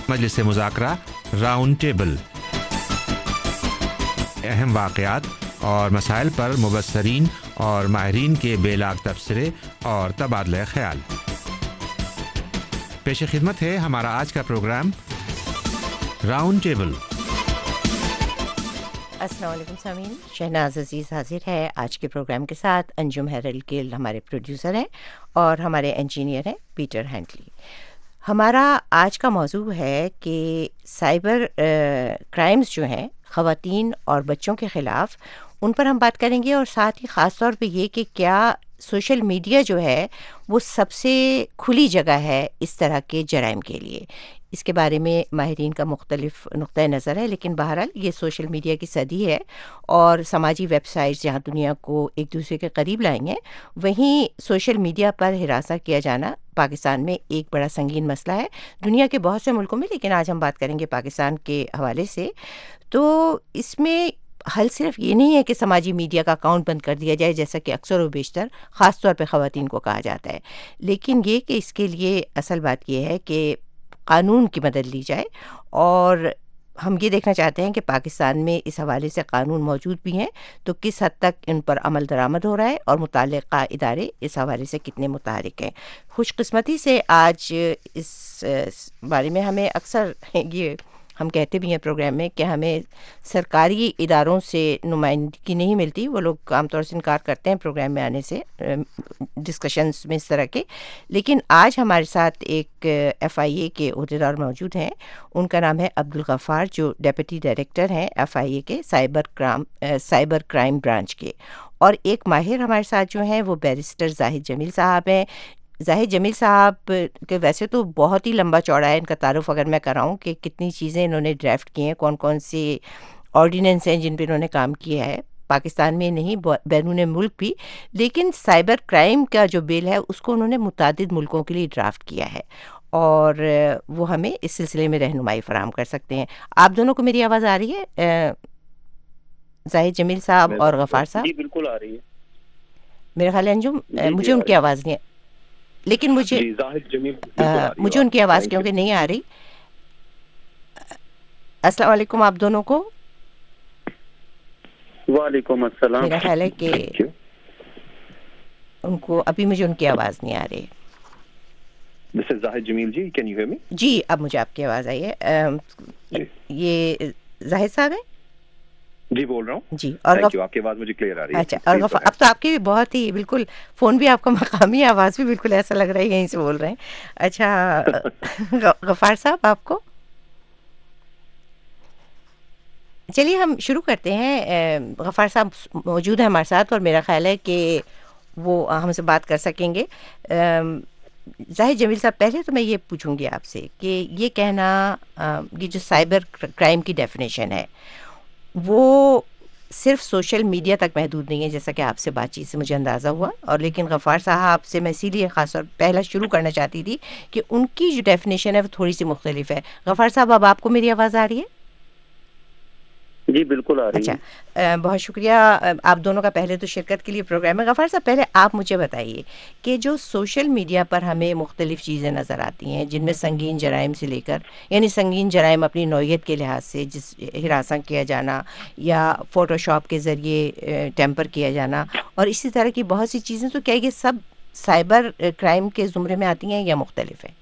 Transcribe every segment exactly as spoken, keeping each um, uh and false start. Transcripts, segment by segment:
مجلس مذاکرہ round table, اہم واقعات اور مسائل پر مبصرین اور ماہرین کے بے لاگ تبصرے اور تبادلہ خیال۔ پیش خدمت ہے ہمارا آج کا پروگرام راؤنڈ ٹیبل۔ السلام علیکم سامعین، شہناز عزیز حاضر ہے آج کے پروگرام کے ساتھ۔ انجم ہیرل گل ہمارے پروڈیوسر ہیں اور ہمارے انجینئر ہیں پیٹر ہینٹلی۔ ہمارا آج کا موضوع ہے کہ سائبر کرائمز جو ہیں خواتین اور بچوں کے خلاف، ان پر ہم بات کریں گے، اور ساتھ ہی خاص طور پہ یہ کہ کیا سوشل میڈیا جو ہے وہ سب سے کھلی جگہ ہے اس طرح کے جرائم کے لیے۔ اس کے بارے میں ماہرین کا مختلف نقطۂ نظر ہے، لیکن بہرحال یہ سوشل میڈیا کی صدی ہے اور سماجی ویب سائٹس جہاں دنیا کو ایک دوسرے کے قریب لائیں گے، وہیں سوشل میڈیا پر ہراساں کیا جانا پاکستان میں ایک بڑا سنگین مسئلہ ہے، دنیا کے بہت سے ملکوں میں، لیکن آج ہم بات کریں گے پاکستان کے حوالے سے۔ تو اس میں حل صرف یہ نہیں ہے کہ سماجی میڈیا کا اکاؤنٹ بند کر دیا جائے، جیسا کہ اکثر و بیشتر خاص طور پہ خواتین کو کہا جاتا ہے، لیکن یہ کہ اس کے لیے اصل بات یہ ہے کہ قانون کی مدد لی جائے، اور ہم یہ دیکھنا چاہتے ہیں کہ پاکستان میں اس حوالے سے قانون موجود بھی ہیں تو کس حد تک ان پر عمل درآمد ہو رہا ہے، اور متعلقہ ادارے اس حوالے سے کتنے متحرک ہیں۔ خوش قسمتی سے آج اس بارے میں ہمیں اکثر یہ ہم کہتے بھی ہیں پروگرام میں کہ ہمیں سرکاری اداروں سے نمائندگی نہیں ملتی، وہ لوگ عام طور سے انکار کرتے ہیں پروگرام میں آنے سے، ڈسکشنز میں اس طرح کے، لیکن آج ہمارے ساتھ ایک ایف آئی اے کے عہدیدار موجود ہیں۔ ان کا نام ہے عبدالغفار، جو ڈیپٹی ڈائریکٹر ہیں ایف آئی اے کے cyber crime cyber crime branch کے، اور ایک ماہر ہمارے ساتھ جو ہیں وہ بیرسٹر زاہد جمیل صاحب ہیں۔ زاہد جمیل صاحب کے ویسے تو بہت ہی لمبا چوڑا ہے ان کا تعارف، اگر میں کراؤں کہ کتنی چیزیں انہوں نے ڈرافٹ کی ہیں، کون کون سے آرڈیننس ہیں جن پہ انہوں نے کام کیا ہے، پاکستان میں نہیں بیرون ملک بھی، لیکن سائبر کرائم کا جو بل ہے اس کو انہوں نے متعدد ملکوں کے لیے ڈرافٹ کیا ہے، اور وہ ہمیں اس سلسلے میں رہنمائی فراہم کر سکتے ہیں۔ آپ دونوں کو میری آواز آ رہی ہے، زاہد جمیل صاحب اور غفار صاحب؟ جی بالکل آ رہی ہے میرا خیال ہے انجم مجھے ان کی آواز نہیں، لیکن مجھے مجھے ان کی آواز کیونکہ نہیں آ رہی۔ السلام علیکم آپ دونوں کو۔ وعلیکم السلام۔ میرا خیال ہے کہ ان کو ابھی مجھے ان کی آواز نہیں آ رہی۔ This is Zahid Jamil G, can you hear me؟ جی اب مجھے آپ کی آواز آئی ہے۔ یہ زاہد صاحب ہیں؟ جی بول رہا ہوں جی، اور غف... آپ کی آواز مجھے کلیئر آ رہی ہے۔ اچھا، اور غف... اب تو آپ کی بھی بہت ہی بالکل فون بھی آپ کا مقامی، آواز بھی بالکل ایسا لگ رہا ہے یہیں سے بول رہے ہیں۔ اچھا غفار صاحب آپ کو؟ چلیے ہم شروع کرتے ہیں۔ غفار صاحب موجود ہیں ہمارے ساتھ اور میرا خیال ہے کہ وہ ہم سے بات کر سکیں گے۔ زاہد جمیل صاحب، پہلے تو میں یہ پوچھوں گی آپ سے کہ یہ کہنا، یہ جو سائبر کرائم کی ڈیفینیشن ہے وہ صرف سوشل میڈیا تک محدود نہیں ہے، جیسا کہ آپ سے بات چیت سے مجھے اندازہ ہوا، اور لیکن غفار صاحب سے میں اسی لیے خاص طور پہلا شروع کرنا چاہتی تھی کہ ان کی جو ڈیفینیشن ہے وہ تھوڑی سی مختلف ہے۔ غفار صاحب اب آپ کو میری آواز آ رہی ہے؟ جی بالکل آ رہی ہے۔ اچھا، بہت شکریہ آپ دونوں کا پہلے تو شرکت کے لیے پروگرام میں۔ غفار صاحب پہلے آپ مجھے بتائیے کہ جو سوشل میڈیا پر ہمیں مختلف چیزیں نظر آتی ہیں جن میں سنگین جرائم سے لے کر، یعنی سنگین جرائم اپنی نوعیت کے لحاظ سے، جس ہراساں کیا جانا یا فوٹو شاپ کے ذریعے ٹیمپر کیا جانا اور اسی طرح کی بہت سی چیزیں، تو کیا یہ سب سائبر کرائم کے زمرے میں آتی ہیں یا مختلف ہیں؟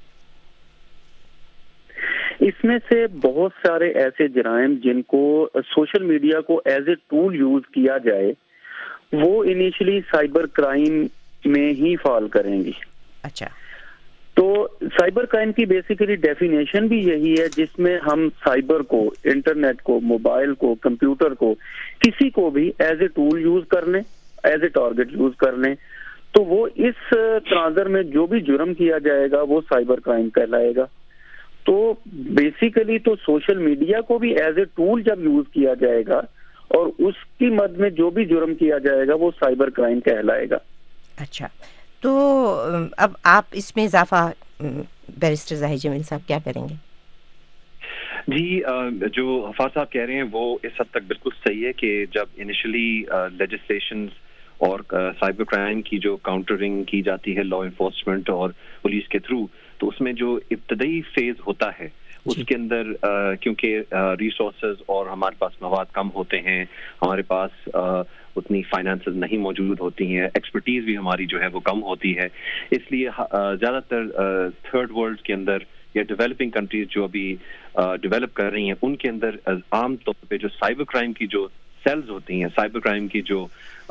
اس میں سے بہت سارے ایسے جرائم جن کو سوشل میڈیا کو ایز اے ٹول یوز کیا جائے وہ انیشلی سائبر کرائم میں ہی فال کریں گی۔ اچھا، تو سائبر کرائم کی بیسیکلی ڈیفینیشن بھی یہی ہے، جس میں ہم سائبر کو، انٹرنیٹ کو، موبائل کو، کمپیوٹر کو، کسی کو بھی ایز اے ٹول یوز کر لیں، ایز اے ٹارگٹ یوز کر لیں، تو وہ اس تناظر میں جو بھی جرم کیا جائے گا وہ سائبر کرائم کہلائے گا۔ تو بیسیکلی تو سوشل میڈیا کو بھی ایز اے ٹول جب یوز کیا جائے گا اور اس کی مد میں جو بھی جرم کیا جائے گا وہ سائبر کرائم کہلائے گا۔ اچھا، تو اب آپ اس میں اضافہ بیرسٹر زاہد جمیل صاحب کیا کریں گے؟ جی، جو غفار صاحب کہہ رہے ہیں وہ اس حد تک بالکل صحیح ہے کہ جب انیشلی لیجسلیشنز اور سائبر کرائم کی جو کاؤنٹرنگ کی جاتی ہے لا انفورسمنٹ اور پولیس کے تھرو، تو اس میں جو ابتدائی فیز ہوتا ہے اس کے اندر کیونکہ ریسورسز اور ہمارے پاس مواد کم ہوتے ہیں، ہمارے پاس اتنی فائنانسز نہیں موجود ہوتی ہیں، ایکسپرٹیز بھی ہماری جو ہے وہ کم ہوتی ہے، اس لیے زیادہ تر تھرڈ ورلڈ کے اندر یا ڈیولپنگ کنٹریز جو ابھی ڈیولپ کر رہی ہیں ان کے اندر عام طور پہ جو سائبر کرائم کی جو سیلز ہوتی ہیں، سائبر کرائم کی جو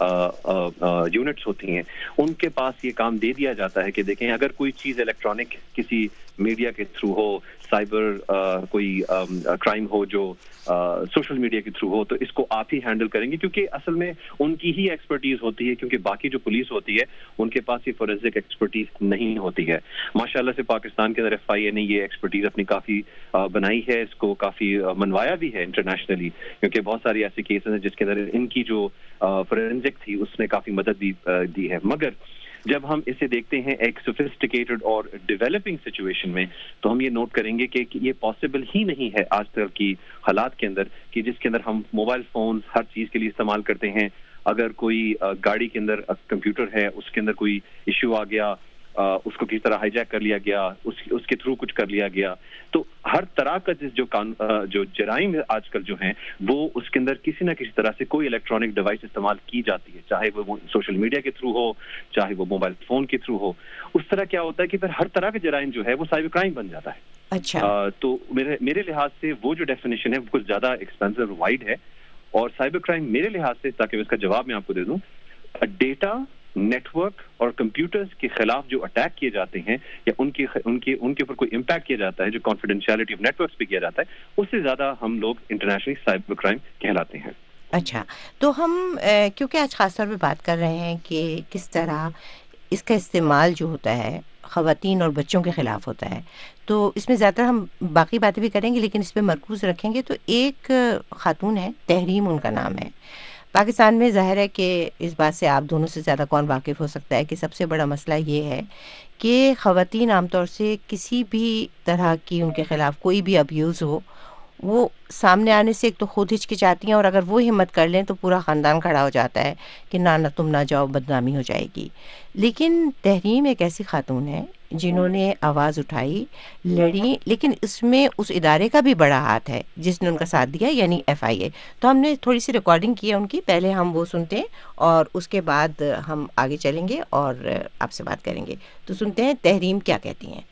یونٹس ہوتی ہیں، ان کے پاس یہ کام دے دیا جاتا ہے کہ دیکھیں اگر کوئی چیز الیکٹرانک کسی میڈیا کے تھرو ہو، سائبر کوئی کرائم ہو جو سوشل میڈیا کے تھرو ہو، تو اس کو آپ ہی ہینڈل کریں گے، کیونکہ اصل میں ان کی ہی ایکسپرٹیز ہوتی ہے، کیونکہ باقی جو پولیس ہوتی ہے ان کے پاس یہ فورینسک ایکسپرٹیز نہیں ہوتی ہے۔ ماشاءاللہ سے پاکستان کے اندر ایف آئی اے نے یہ ایکسپرٹیز اپنی کافی بنائی ہے، اس کو کافی منوایا بھی ہے انٹرنیشنلی، کیونکہ بہت ساری ایسے کیسز ہیں جس کے اندر ان کی جو فورینسک تھی اس نے کافی مدد بھی دی ہے۔ مگر جب ہم اسے دیکھتے ہیں ایک سوفسٹیکیٹڈ اور ڈیولپنگ سچویشن میں، تو ہم یہ نوٹ کریں گے کہ یہ پاسبل ہی نہیں ہے آج تک کی حالات کے اندر کہ جس کے اندر ہم موبائل فون ہر چیز کے لیے استعمال کرتے ہیں، اگر کوئی گاڑی کے اندر کمپیوٹر ہے، اس کے اندر کوئی ایشو آ گیا، اس کو کس طرح ہائی جیک کر لیا گیا، اس اس کے تھرو کچھ کر لیا گیا، تو ہر طرح کا جو جو جرائم آج کل جو ہیں وہ اس کے اندر کسی نہ کسی طرح سے کوئی الیکٹرانک ڈیوائس استعمال کی جاتی ہے، چاہے وہ سوشل میڈیا کے تھرو ہو، چاہے وہ موبائل فون کے تھرو ہو۔ اس طرح کیا ہوتا ہے کہ پھر ہر طرح کا جرائم جو ہے وہ سائبر کرائم بن جاتا ہے۔ اچھا، تو میرے میرے لحاظ سے وہ جو ڈیفینیشن ہے وہ کچھ زیادہ ایکسپینسو وائڈ ہے، اور سائبر کرائم میرے لحاظ سے، تاکہ اس کا جواب میں آپ کو دے دوں، ڈیٹا، نیٹ ورک اور کمپیوٹرز کے خلاف جو اٹیک کیے جاتے ہیں یا ان کی ان کے ان کے اوپر کوئی امپیکٹ کیا جاتا ہے، جو کانفیڈینشیلٹی آف نیٹ ورکس پہ کیا جاتا ہے، اس سے زیادہ ہم لوگ انٹرنیشنلی سائبر کرائم کہلاتے ہیں۔ اچھا، تو ہم کیونکہ آج خاص طور پہ بات کر رہے ہیں کہ کس طرح اس کا استعمال جو ہوتا ہے خواتین اور بچوں کے خلاف ہوتا ہے، تو اس میں زیادہ تر ہم باقی باتیں بھی کریں گے لیکن اس پہ مرکوز رکھیں گے۔ تو ایک خاتون ہے، تحریم ان کا نام ہے، پاکستان میں ظاہر ہے کہ اس بات سے آپ دونوں سے زیادہ کون واقف ہو سکتا ہے کہ سب سے بڑا مسئلہ یہ ہے کہ خواتین عام طور سے کسی بھی طرح کی ان کے خلاف کوئی بھی ابیوز ہو، وہ سامنے آنے سے ایک تو خود ہچکچاتی ہیں، اور اگر وہ ہمت کر لیں تو پورا خاندان کھڑا ہو جاتا ہے کہ نہ نہ تم نہ جاؤ، بدنامی ہو جائے گی۔ لیکن تحریم ایک ایسی خاتون ہے جنہوں نے آواز اٹھائی، لڑی، لیکن اس میں اس ادارے کا بھی بڑا ہاتھ ہے جس نے ان کا ساتھ دیا، یعنی ایف آئی اے۔ تو ہم نے تھوڑی سی ریکارڈنگ کی ہے ان کی، پہلے ہم وہ سنتے ہیں اور اس کے بعد ہم آگے چلیں گے اور آپ سے بات کریں گے۔ تو سنتے ہیں تحریم کیا کہتی ہیں۔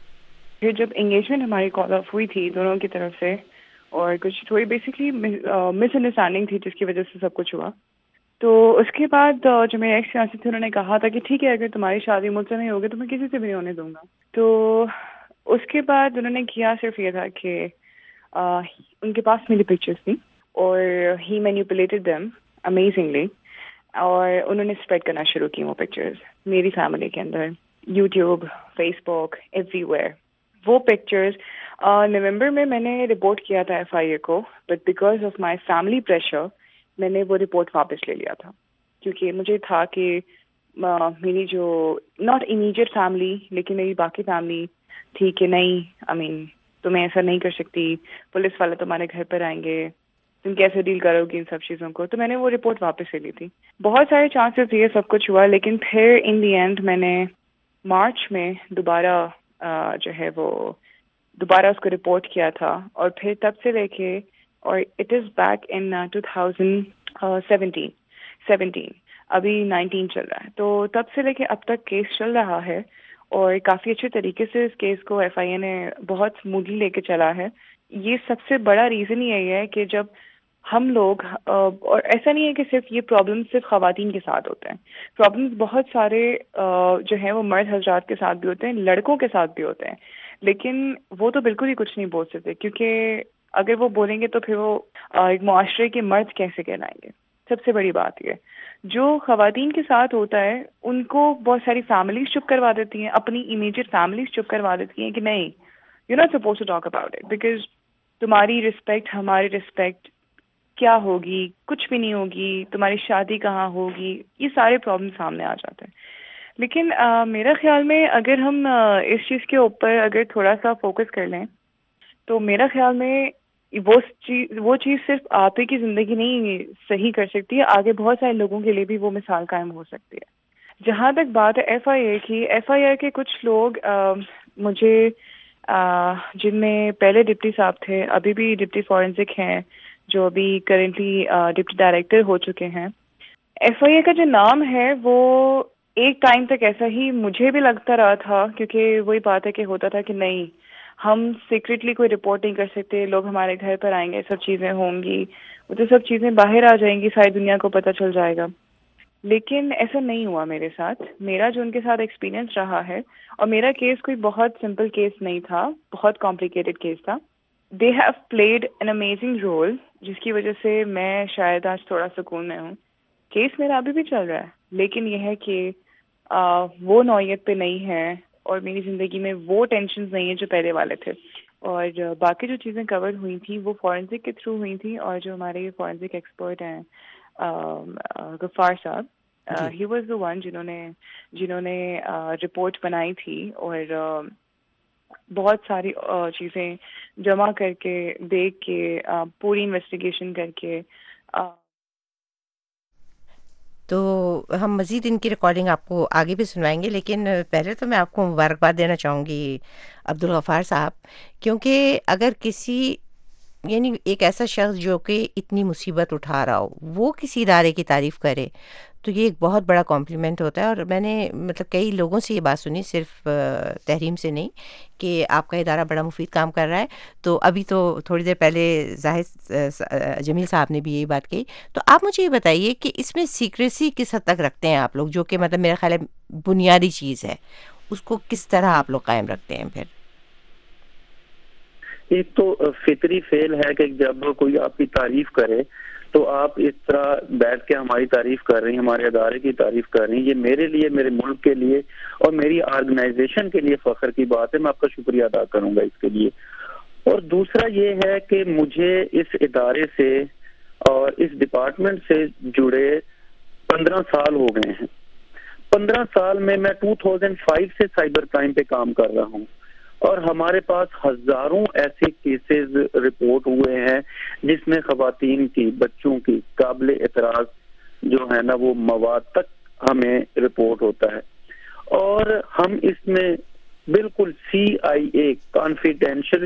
یہ جب انگیجمنٹ ہماری کال آف ہوئی تھی دونوں کی طرف سے، اور کچھ تھوڑی بیسکلی مس انڈرسٹینڈنگ تھی جس کی وجہ سے سب کچھ ہوا، تو اس کے بعد جو میرے ایکس فیانسی تھے انہوں نے کہا تھا کہ ٹھیک ہے اگر تمہاری شادی مجھ سے نہیں ہوگی تو میں کسی سے بھی نہیں ہونے دوں گا۔ تو اس کے بعد انہوں نے کیا صرف یہ تھا کہ ان کے پاس میری پکچرس تھیں اور ہی مینیپولیٹڈ دیم امیزنگلی، اور انہوں نے اسپریڈ کرنا شروع کی وہ پکچرز میری فیملی کے اندر، YouTube, Facebook, everywhere. وہ پکچرز نومبر میں میں نے رپورٹ کیا تھا ایف آئی اے کو، but because of my family pressure میں نے وہ رپورٹ واپس لے لیا تھا، کیونکہ مجھے تھا کہ میری جو ناٹ امیجیٹ فیملی لیکن میری باقی فیملی تھی کہ نہیں، آئی مین تمہیں ایسا نہیں کر سکتی، پولیس والے تمہارے گھر پر آئیں گے، تم کیسے ڈیل کرو گی ان سب چیزوں کو۔ تو میں نے وہ رپورٹ واپس لے لی تھی۔ بہت سارے چانسز یہ سب کچھ ہوا، لیکن پھر ان دی اینڈ میں نے مارچ میں دوبارہ جو ہے وہ دوبارہ اس کو رپورٹ کیا تھا، اور پھر تب سے لے کے، اور it is back in two thousand seventeen seventeen ابھی نائنٹین چل رہا ہے، تو تب سے لے کے اب تک کیس چل رہا ہے، اور کافی اچھے طریقے سے اس کیس کو ایف آئی اے نے بہت اسموتھلی لے کے چلا ہے۔ یہ سب سے بڑا ریزن یہی ہے کہ جب ہم لوگ، اور ایسا نہیں ہے کہ صرف یہ پرابلم صرف خواتین کے ساتھ ہوتے ہیں، پرابلمس بہت سارے جو ہیں وہ مرد حضرات کے ساتھ بھی ہوتے ہیں، لڑکوں کے ساتھ بھی ہوتے ہیں، لیکن وہ تو بالکل ہی کچھ نہیں بول سکتے، کیونکہ اگر وہ بولیں گے تو پھر وہ ایک معاشرے کے مرد کیسے کہلائیں گے۔ سب سے بڑی بات یہ جو خواتین کے ساتھ ہوتا ہے ان کو بہت ساری فیملیز چپ کروا دیتی ہیں، اپنی امیجیٹ فیملیز چپ کروا دیتی ہیں کہ نہیں، you not suppose to talk about it, because تمہاری رسپیکٹ ہماری رسپیکٹ کیا ہوگی، کچھ بھی نہیں ہوگی، تمہاری شادی کہاں ہوگی، یہ سارے پرابلم سامنے آ جاتے ہیں۔ لیکن آ, میرا خیال میں اگر ہم آ, اس چیز کے اوپر اگر تھوڑا سا فوکس کر لیں تو میرا خیال میں وہ چیز وہ چیز صرف آپ ہی کی زندگی نہیں صحیح کر سکتی ہے، آگے بہت سارے لوگوں کے لیے بھی وہ مثال قائم ہو سکتی ہے۔ جہاں تک بات ہے ایف آئی اے کی، ایف آئی اے کے کچھ لوگ آ, مجھے جن میں پہلے ڈپٹی صاحب تھے, ابھی بھی ڈپٹی فورینسک ہیں جو ابھی کرنٹلی ڈپٹی ڈائریکٹر ہو چکے ہیں. ایف آئی اے کا جو نام ہے وہ ایک ٹائم تک ایسا ہی مجھے بھی لگتا رہا تھا, کیونکہ وہی بات ہے کہ ہوتا تھا کہ نہیں ہم سیکریٹلی کوئی رپورٹ نہیں کر سکتے, لوگ ہمارے گھر پر آئیں گے, سب چیزیں ہوں گی, وہ تو سب چیزیں باہر آ جائیں گی, ساری دنیا کو پتہ چل جائے گا. لیکن ایسا نہیں ہوا میرے ساتھ. میرا جو ان کے ساتھ ایکسپیرینس رہا ہے, اور میرا کیس کوئی بہت سمپل کیس نہیں تھا, بہت کمپلیکیٹڈ کیس تھا. They have played an amazing role, جس کی وجہ سے میں شاید آج تھوڑا سکون میں ہوں. کیس میرا ابھی بھی چل رہا ہے, لیکن یہ ہے کہ آ, وہ نوعیت پہ نہیں ہے, اور میری زندگی میں وہ ٹینشنز نہیں ہیں جو پہلے والے تھے. اور باقی جو چیزیں کور ہوئی تھیں وہ فورینسک کے تھرو ہوئی تھیں, اور جو ہمارے فورینسک ایکسپرٹ ہیں غفار صاحب, ہی واز دا ون جنہوں نے جنہوں نے رپورٹ بنائی تھی, اور بہت ساری چیزیں جمع کر کے, دیکھ کے, پوری انویسٹیگیشن کر کے. تو ہم مزید ان کی ریکارڈنگ آپ کو آگے بھی سنوائیں گے, لیکن پہلے تو میں آپ کو مبارکباد دینا چاہوں گی عبدالغفار صاحب, کیونکہ اگر کسی یعنی ایک ایسا شخص جو کہ اتنی مصیبت اٹھا رہا ہو وہ کسی ادارے کی تعریف کرے تو یہ ایک بہت بڑا کمپلیمنٹ ہوتا ہے. اور میں نے مطلب کئی لوگوں سے یہ بات سنی, صرف تحریم سے نہیں, کہ آپ کا ادارہ بڑا مفید کام کر رہا ہے. تو ابھی تو تھوڑی دیر پہلے زاہد جمیل صاحب نے بھی یہی بات کہی. تو آپ مجھے یہ بتائیے کہ اس میں سیکریسی کس حد تک رکھتے ہیں آپ لوگ, جو کہ مطلب میرا خیال ہے بنیادی چیز ہے, اس کو کس طرح آپ لوگ قائم رکھتے ہیں؟ پھر ایک تو فطری فعل ہے کہ جب کوئی آپ کی تعریف کرے تو آپ اس طرح بیٹھ کے ہماری تعریف کر رہی ہیں, ہمارے ادارے کی تعریف کر رہی ہیں, یہ میرے لیے, میرے ملک کے لیے اور میری آرگنائزیشن کے لیے فخر کی بات ہے. میں آپ کا شکریہ ادا کروں گا اس کے لیے. اور دوسرا یہ ہے کہ مجھے اس ادارے سے اور اس ڈپارٹمنٹ سے جڑے پندرہ سال ہو گئے ہیں. پندرہ سال میں میں ٹو تھاؤزینڈ فائیو سے سائبر کرائم پہ کام کر رہا ہوں, اور ہمارے پاس ہزاروں ایسے کیسز رپورٹ ہوئے ہیں جس میں خواتین کی, بچوں کی قابل اعتراض جو ہے نا وہ مواد تک ہمیں رپورٹ ہوتا ہے. اور ہم اس میں بالکل C I A confidential,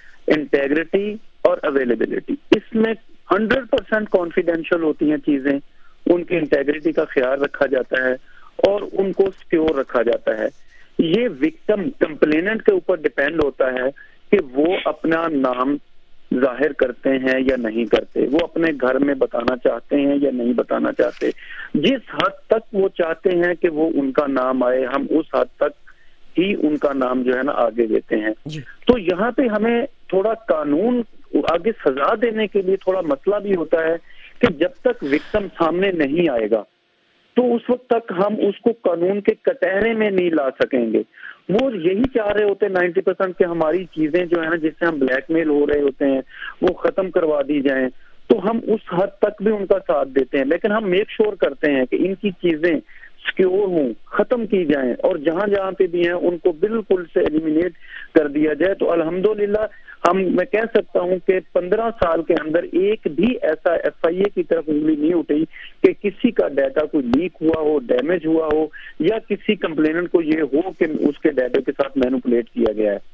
integrity اور اویلیبلٹی, اس میں ہنڈریڈ پرسینٹ کانفیڈینشیل ہوتی ہیں چیزیں, ان کی انٹیگریٹی کا خیال رکھا جاتا ہے اور ان کو سکیور رکھا جاتا ہے. یہ وکٹم کمپلیننٹ کے اوپر ڈیپینڈ ہوتا ہے کہ وہ اپنا نام ظاہر کرتے ہیں یا نہیں کرتے, وہ اپنے گھر میں بتانا چاہتے ہیں یا نہیں بتانا چاہتے. جس حد تک وہ چاہتے ہیں کہ وہ ان کا نام آئے, ہم اس حد تک ہی ان کا نام جو ہے نا آگے دیتے ہیں. تو یہاں پہ ہمیں تھوڑا قانون آگے سزا دینے کے لیے تھوڑا مسئلہ بھی ہوتا ہے کہ جب تک وکٹم سامنے نہیں آئے گا تو اس وقت تک ہم اس کو قانون کے کٹہرے میں نہیں لا سکیں گے. وہ یہی چاہ رہے ہوتے ہیں نائنٹی پرسینٹ کہ ہماری چیزیں جو ہے نا جس سے ہم بلیک میل ہو رہے ہوتے ہیں وہ ختم کروا دی جائیں, تو ہم اس حد تک بھی ان کا ساتھ دیتے ہیں. لیکن ہم میک شور کرتے ہیں کہ ان کی چیزیں سکیور ہوں, ختم کی جائیں, اور جہاں جہاں پہ بھی ہیں ان کو بالکل سے ایلیمینیٹ کر دیا جائے. تو الحمدللہ ہم میں کہہ سکتا ہوں کہ پندرہ سال کے اندر ایک بھی ایسا ایف آئی اے کی طرف انگلی نہیں اٹھی کہ کسی کا ڈیٹا کوئی لیک ہوا ہو, ڈیمیج ہوا ہو, یا کسی کمپلیننٹ کو یہ ہو کہ اس کے ڈیٹا کے ساتھ مینوپولیٹ کیا گیا ہے.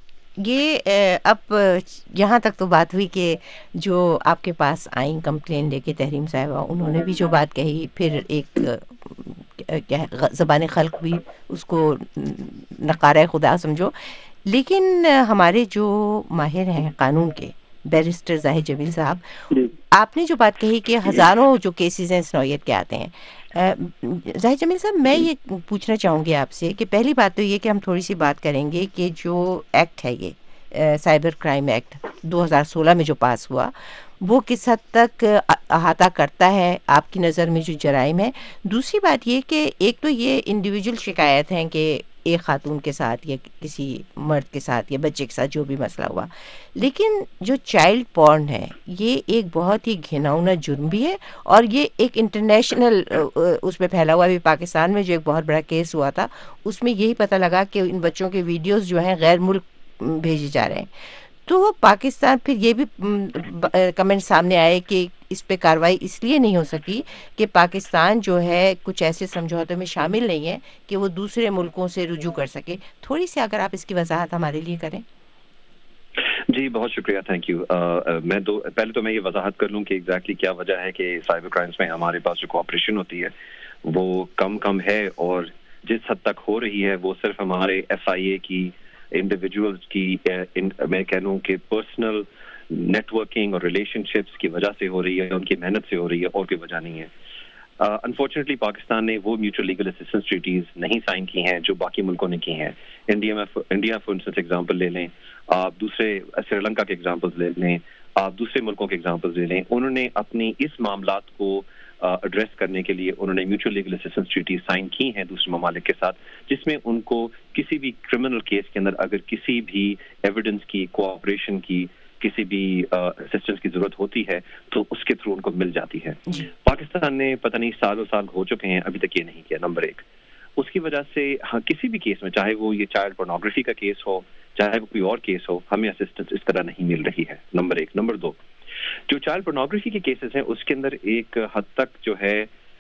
یہ اب یہاں تک تو بات ہوئی کہ جو آپ کے پاس آئیں کمپلین لے کے تحریم صاحبہ, انہوں نے بھی جو بات کہی, پھر ایک زبان خلق بھی اس کو نقارہ خدا سمجھو. لیکن ہمارے جو ماہر ہیں قانون کے, بیرسٹر زاہد جمیل صاحب, آپ نے جو بات کہی کہ ہزاروں جو کیسز ہیں اس نوعیت کے آتے ہیں, زاہد جمیل صاحب میں یہ پوچھنا چاہوں گی آپ سے کہ پہلی بات تو یہ کہ ہم تھوڑی سی بات کریں گے کہ جو ایکٹ ہے یہ سائبر کرائم ایکٹ دو ہزار سولہ میں جو پاس ہوا وہ کس حد تک احاطہ کرتا ہے آپ کی نظر میں جو جرائم ہے. دوسری بات یہ کہ ایک تو یہ انڈیویجول شکایت ہیں کہ ایک خاتون کے ساتھ یا کسی مرد کے ساتھ یا بچے کے ساتھ جو بھی مسئلہ ہوا, لیکن جو چائلڈ پورن ہے یہ ایک بہت ہی گھناؤنا جرم بھی ہے, اور یہ ایک انٹرنیشنل اس میں پھیلا ہوا بھی. پاکستان میں جو ایک بہت بڑا کیس ہوا تھا اس میں یہی پتہ لگا کہ ان بچوں کے ویڈیوز جو ہیں غیر ملک بھیجے جا رہے ہیں. تو وہ پاکستان پھر یہ بھی کمنٹ سامنے آئے کہ اس پہ کارروائی اس لیے نہیں ہو سکی کہ پاکستان جو ہے کچھ ایسے سمجھوتوں میں شامل نہیں ہے کہ وہ دوسرے ملکوں سے رجوع کر سکے. تھوڑی سی اگر آپ اس کی وضاحت ہمارے لیے کریں. جی بہت شکریہ, تھینک یو. میں دو پہلے تو میں یہ وضاحت کر لوں کہ ایگزیکٹلی کیا وجہ ہے کہ سائبر کرائمس میں ہمارے پاس جو کوآپریشن ہوتی ہے وہ کم کم ہے, اور جس حد تک ہو رہی ہے وہ صرف ہمارے ایف آئی اے کی, انڈیویجولس کی, میں کہہ لوں کہ پرسنل نیٹ ورکنگ اور ریلیشن شپس کی وجہ سے ہو رہی ہے, ان کی محنت سے ہو رہی ہے, اور کوئی وجہ نہیں ہے. انفارچونیٹلی پاکستان نے وہ میوچل لیگل اسسٹنس ٹریٹیز نہیں سائن کی ہیں جو باقی ملکوں نے کی ہیں. انڈیا میں انڈیا فار انسٹنس ایگزامپل لے لیں, آپ دوسرے سری لنکا کے ایگزامپلز لے لیں, آپ دوسرے ملکوں کے ایگزامپلز لے لیں, انہوں نے اپنی اس معاملات کو ایڈریس کرنے کے لیے انہوں نے mutual legal assistance treaties sign کی ہیں دوسرے ممالک کے ساتھ, جس میں ان کو کسی بھی کرمنل کیس کے اندر اگر کسی بھی ایویڈنس کی, کوآپریشن کی, کسی بھی اسسٹنس کی ضرورت ہوتی ہے تو اس کے تھرو ان کو مل جاتی ہے. پاکستان نے پتہ نہیں سالوں سال ہو چکے ہیں ابھی تک یہ نہیں کیا. نمبر ایک, اس کی وجہ سے ہاں کسی بھی کیس میں, چاہے وہ یہ چائلڈ پورنوگرافی کا کیس ہو, چاہے وہ کوئی اور کیس ہو, ہمیں اسسٹنس اس طرح نہیں مل رہی ہے. نمبر ایک. نمبر دو, جو چائلڈ پورنوگرافی کے کیسز ہیں اس کے اندر ایک حد تک جو ہے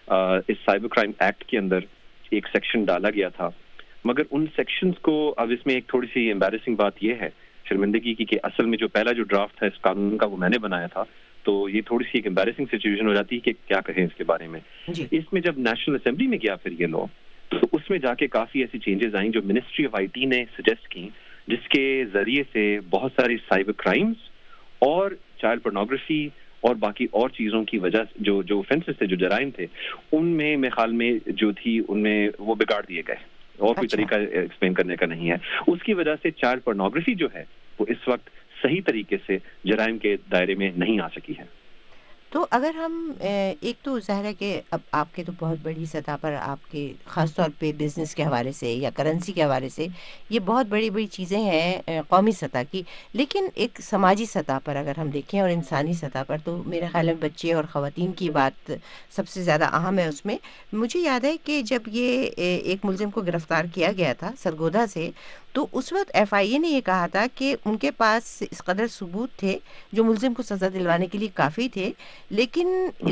اس سائبر کرائم ایکٹ کے اندر ایک سیکشن ڈالا گیا تھا, مگر ان سیکشنز کو اب اس میں ایک تھوڑی سی ایمبیرسنگ بات یہ ہے شرمندگی کی کہ اصل میں جو پہلا جو ڈرافٹ تھا اس قانون کا وہ میں نے بنایا تھا, تو یہ تھوڑی سی ایک ایمبیرسنگ سچویشن ہو جاتی ہے کہ کیا کہیں اس کے بارے میں. اس میں جب نیشنل اسمبلی میں گیا پھر یہ لا, تو اس میں جا کے کافی ایسی چینجز آئیں جو منسٹری آف آئی ٹی نے سجیسٹ کی, جس کے ذریعے سے بہت ساری سائبر کرائمز اور چائلڈ پورنوگرافی اور باقی اور چیزوں کی وجہ جو جو اوفینسز تھے, جو جرائم تھے, ان میں میرے خیال میں جو تھی ان میں وہ بگاڑ دیے گئے, اور کوئی طریقہ ایکسپلین کرنے کا نہیں ہے. اس کی وجہ سے چائلڈ پورنوگرافی جو ہے وہ اس وقت صحیح طریقے سے جرائم کے دائرے میں نہیں آ سکی ہے. تو اگر ہم ایک تو ظاہر ہے کہ اب آپ کے تو بہت بڑی سطح پر, آپ کے خاص طور پہ بزنس کے حوالے سے یا کرنسی کے حوالے سے یہ بہت بڑی بڑی چیزیں ہیں قومی سطح کی, لیکن ایک سماجی سطح پر اگر ہم دیکھیں اور انسانی سطح پر, تو میرے خیال میں بچے اور خواتین کی بات سب سے زیادہ اہم ہے اس میں. مجھے یاد ہے کہ جب یہ ایک ملزم کو گرفتار کیا گیا تھا سرگودا سے, تو اس وقت ایف آئی اے نے یہ کہا تھا کہ ان کے پاس اس قدر ثبوت تھے جو ملزم کو سزا دلوانے کے لیے کافی تھے, لیکن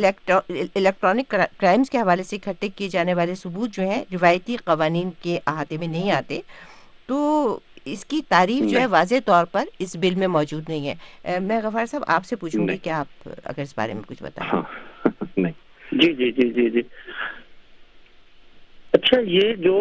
الیکٹرانک کرائمز کے حوالے سے اکٹھے کیے جانے والے ثبوت جو ہیں روایتی قوانین کے احاطے میں نہیں آتے. تو اس کی تعریف جو ہے واضح طور پر اس بل میں موجود نہیں ہے. میں غفار صاحب آپ سے پوچھوں گی کہ آپ اگر اس بارے میں کچھ بتائیں. جی جی جی جی جی اچھا, یہ جو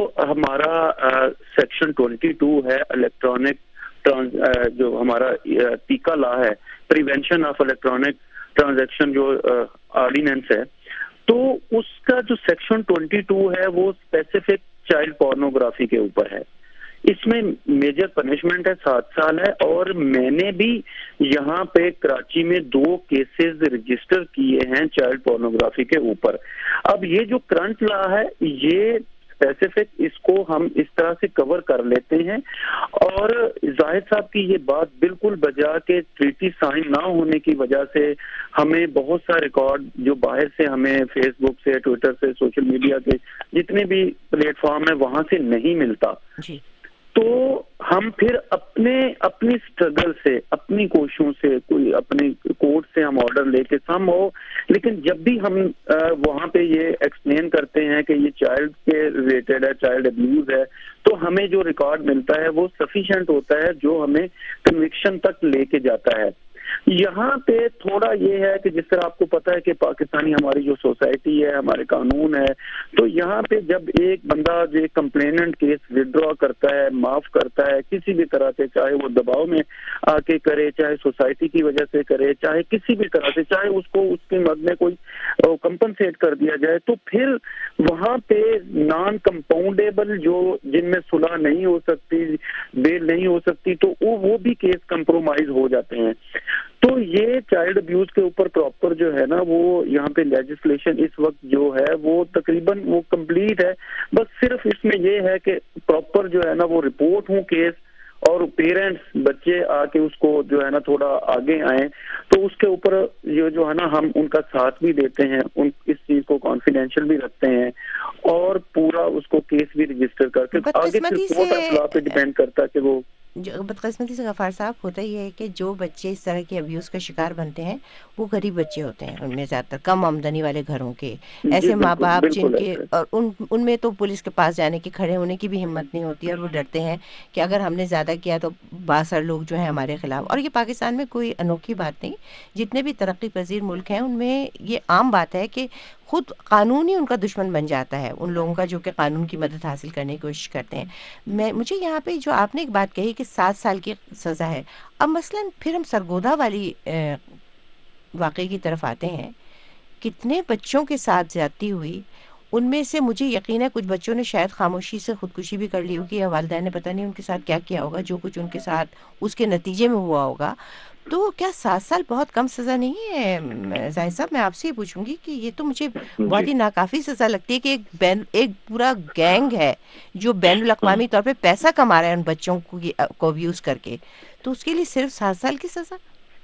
ہمارا سیکشن ٹوینٹی ٹو ہے الیکٹرانک جو ہمارا ٹیکا لا ہے, پریونشن آف الیکٹرانک ٹرانزیکشن جو آرڈیننس ہے, تو اس کا جو سیکشن ٹوینٹی ٹو ہے وہ اسپیسیفک چائلڈ پورنوگرافی کے اوپر ہے. اس میں میجر پنشمنٹ ہے سات سال ہے, اور میں نے بھی یہاں پہ کراچی میں دو کیسز رجسٹر کیے ہیں چائلڈ پورنوگرافی کے اوپر. اب یہ جو کرنٹ لا ہے یہ اسپیسیفک اس کو ہم اس طرح سے کور کر لیتے ہیں, اور زاہد صاحب کی یہ بات بالکل بجا کہ ٹریٹی سائن نہ ہونے کی وجہ سے ہمیں بہت سا ریکارڈ جو باہر سے ہمیں فیس بک سے, ٹویٹر سے, سوشل میڈیا کے جتنے بھی پلیٹ فارم ہیں وہاں سے نہیں ملتا. جی تو ہم پھر اپنے اپنی اسٹرگل سے, اپنی کوششوں سے, کوئی اپنے کورٹ سے ہم آرڈر لے کے سم ہو, لیکن جب بھی ہم وہاں پہ یہ ایکسپلین کرتے ہیں کہ یہ چائلڈ کے ریلیٹڈ ہے, چائلڈ ابیوز ہے, تو ہمیں جو ریکارڈ ملتا ہے وہ سفیشینٹ ہوتا ہے جو ہمیں کنوکشن تک لے کے جاتا ہے. یہاں پہ تھوڑا یہ ہے کہ جس طرح آپ کو پتا ہے کہ پاکستانی ہماری جو سوسائٹی ہے, ہمارے قانون ہے, تو یہاں پہ جب ایک بندہ جو کمپلیننٹ کیس ودرا کرتا ہے, معاف کرتا ہے کسی بھی طرح سے, چاہے وہ دباؤ میں آ کے کرے, چاہے سوسائٹی کی وجہ سے کرے, چاہے کسی بھی طرح سے, چاہے اس کو اس کے مد میں کوئی کمپنسیٹ کر دیا جائے, تو پھر وہاں پہ نان کمپاؤنڈیبل جو جن میں صلح نہیں ہو سکتی, بیل نہیں ہو سکتی, تو وہ بھی کیس کمپرومائز ہو جاتے ہیں. تو یہ چائلڈ ابیوز کے اوپر پراپر جو ہے نا وہ یہاں پہ لیجسلیشن اس وقت جو ہے وہ تقریباً وہ کمپلیٹ ہے. بس صرف اس میں یہ ہے کہ پراپر جو ہے نا وہ رپورٹ ہوں کیس, اور پیرنٹس بچے آ کے اس کو جو ہے نا تھوڑا آگے آئیں, تو اس کے اوپر یہ جو ہے نا ہم ان کا ساتھ بھی دیتے ہیں, ان اس چیز کو کانفیڈینشیل بھی رکھتے ہیں, اور پورا اس کو کیس بھی رجسٹر کر کے آگے پھر کورٹ اطلاع پہ ڈیپینڈ کرتا ہے کہ وہ جو بدقسمتی سے غفار صاحب ہوتا یہ ہے کہ جو بچے اس طرح کے ابیوز کا شکار بنتے ہیں وہ غریب بچے ہوتے ہیں، ان میں زیادہ تر کم آمدنی والے گھروں کے، ایسے ماں باپ جن کے، اور ان ان میں تو پولیس کے پاس جانے کی، کھڑے ہونے کی بھی ہمت نہیں ہوتی، اور وہ ڈرتے ہیں کہ اگر ہم نے زیادہ کیا تو باثر لوگ جو ہیں ہمارے خلاف. اور یہ پاکستان میں کوئی انوکھی بات نہیں، جتنے بھی ترقی پذیر ملک ہیں ان میں یہ عام بات ہے کہ خود قانون ہی ان کا دشمن بن جاتا ہے، ان لوگوں کا جو کہ قانون کی مدد حاصل کرنے کی کوشش کرتے ہیں. میں مجھے یہاں پہ جو آپ نے ایک بات کہی کہ سات سال کی سزا ہے، اب مثلاً پھر ہم سرگودا والی واقعے کی طرف آتے ہیں، کتنے بچوں کے ساتھ زیادتی ہوئی، ان میں سے مجھے یقین ہے کچھ بچوں نے شاید خاموشی سے خودکشی بھی کر لی ہوگی، یا والدین نے پتہ نہیں ان کے ساتھ کیا کیا ہوگا، جو کچھ ان کے ساتھ اس کے نتیجے میں ہوا ہوگا. تو کیا سات سال بہت کم سزا نہیں ہے زاہد صاحب؟ میں آپ سے یہ پوچھوں گی کہ یہ تو مجھے بہت ہی ناکافی سزا لگتی ہے کہ ایک بین ایک پورا گینگ ہے جو بین الاقوامی طور پہ پیسہ کما رہا ہے ان بچوں کو ابیوز کر کے، تو اس کے لیے صرف سات سال کی سزا؟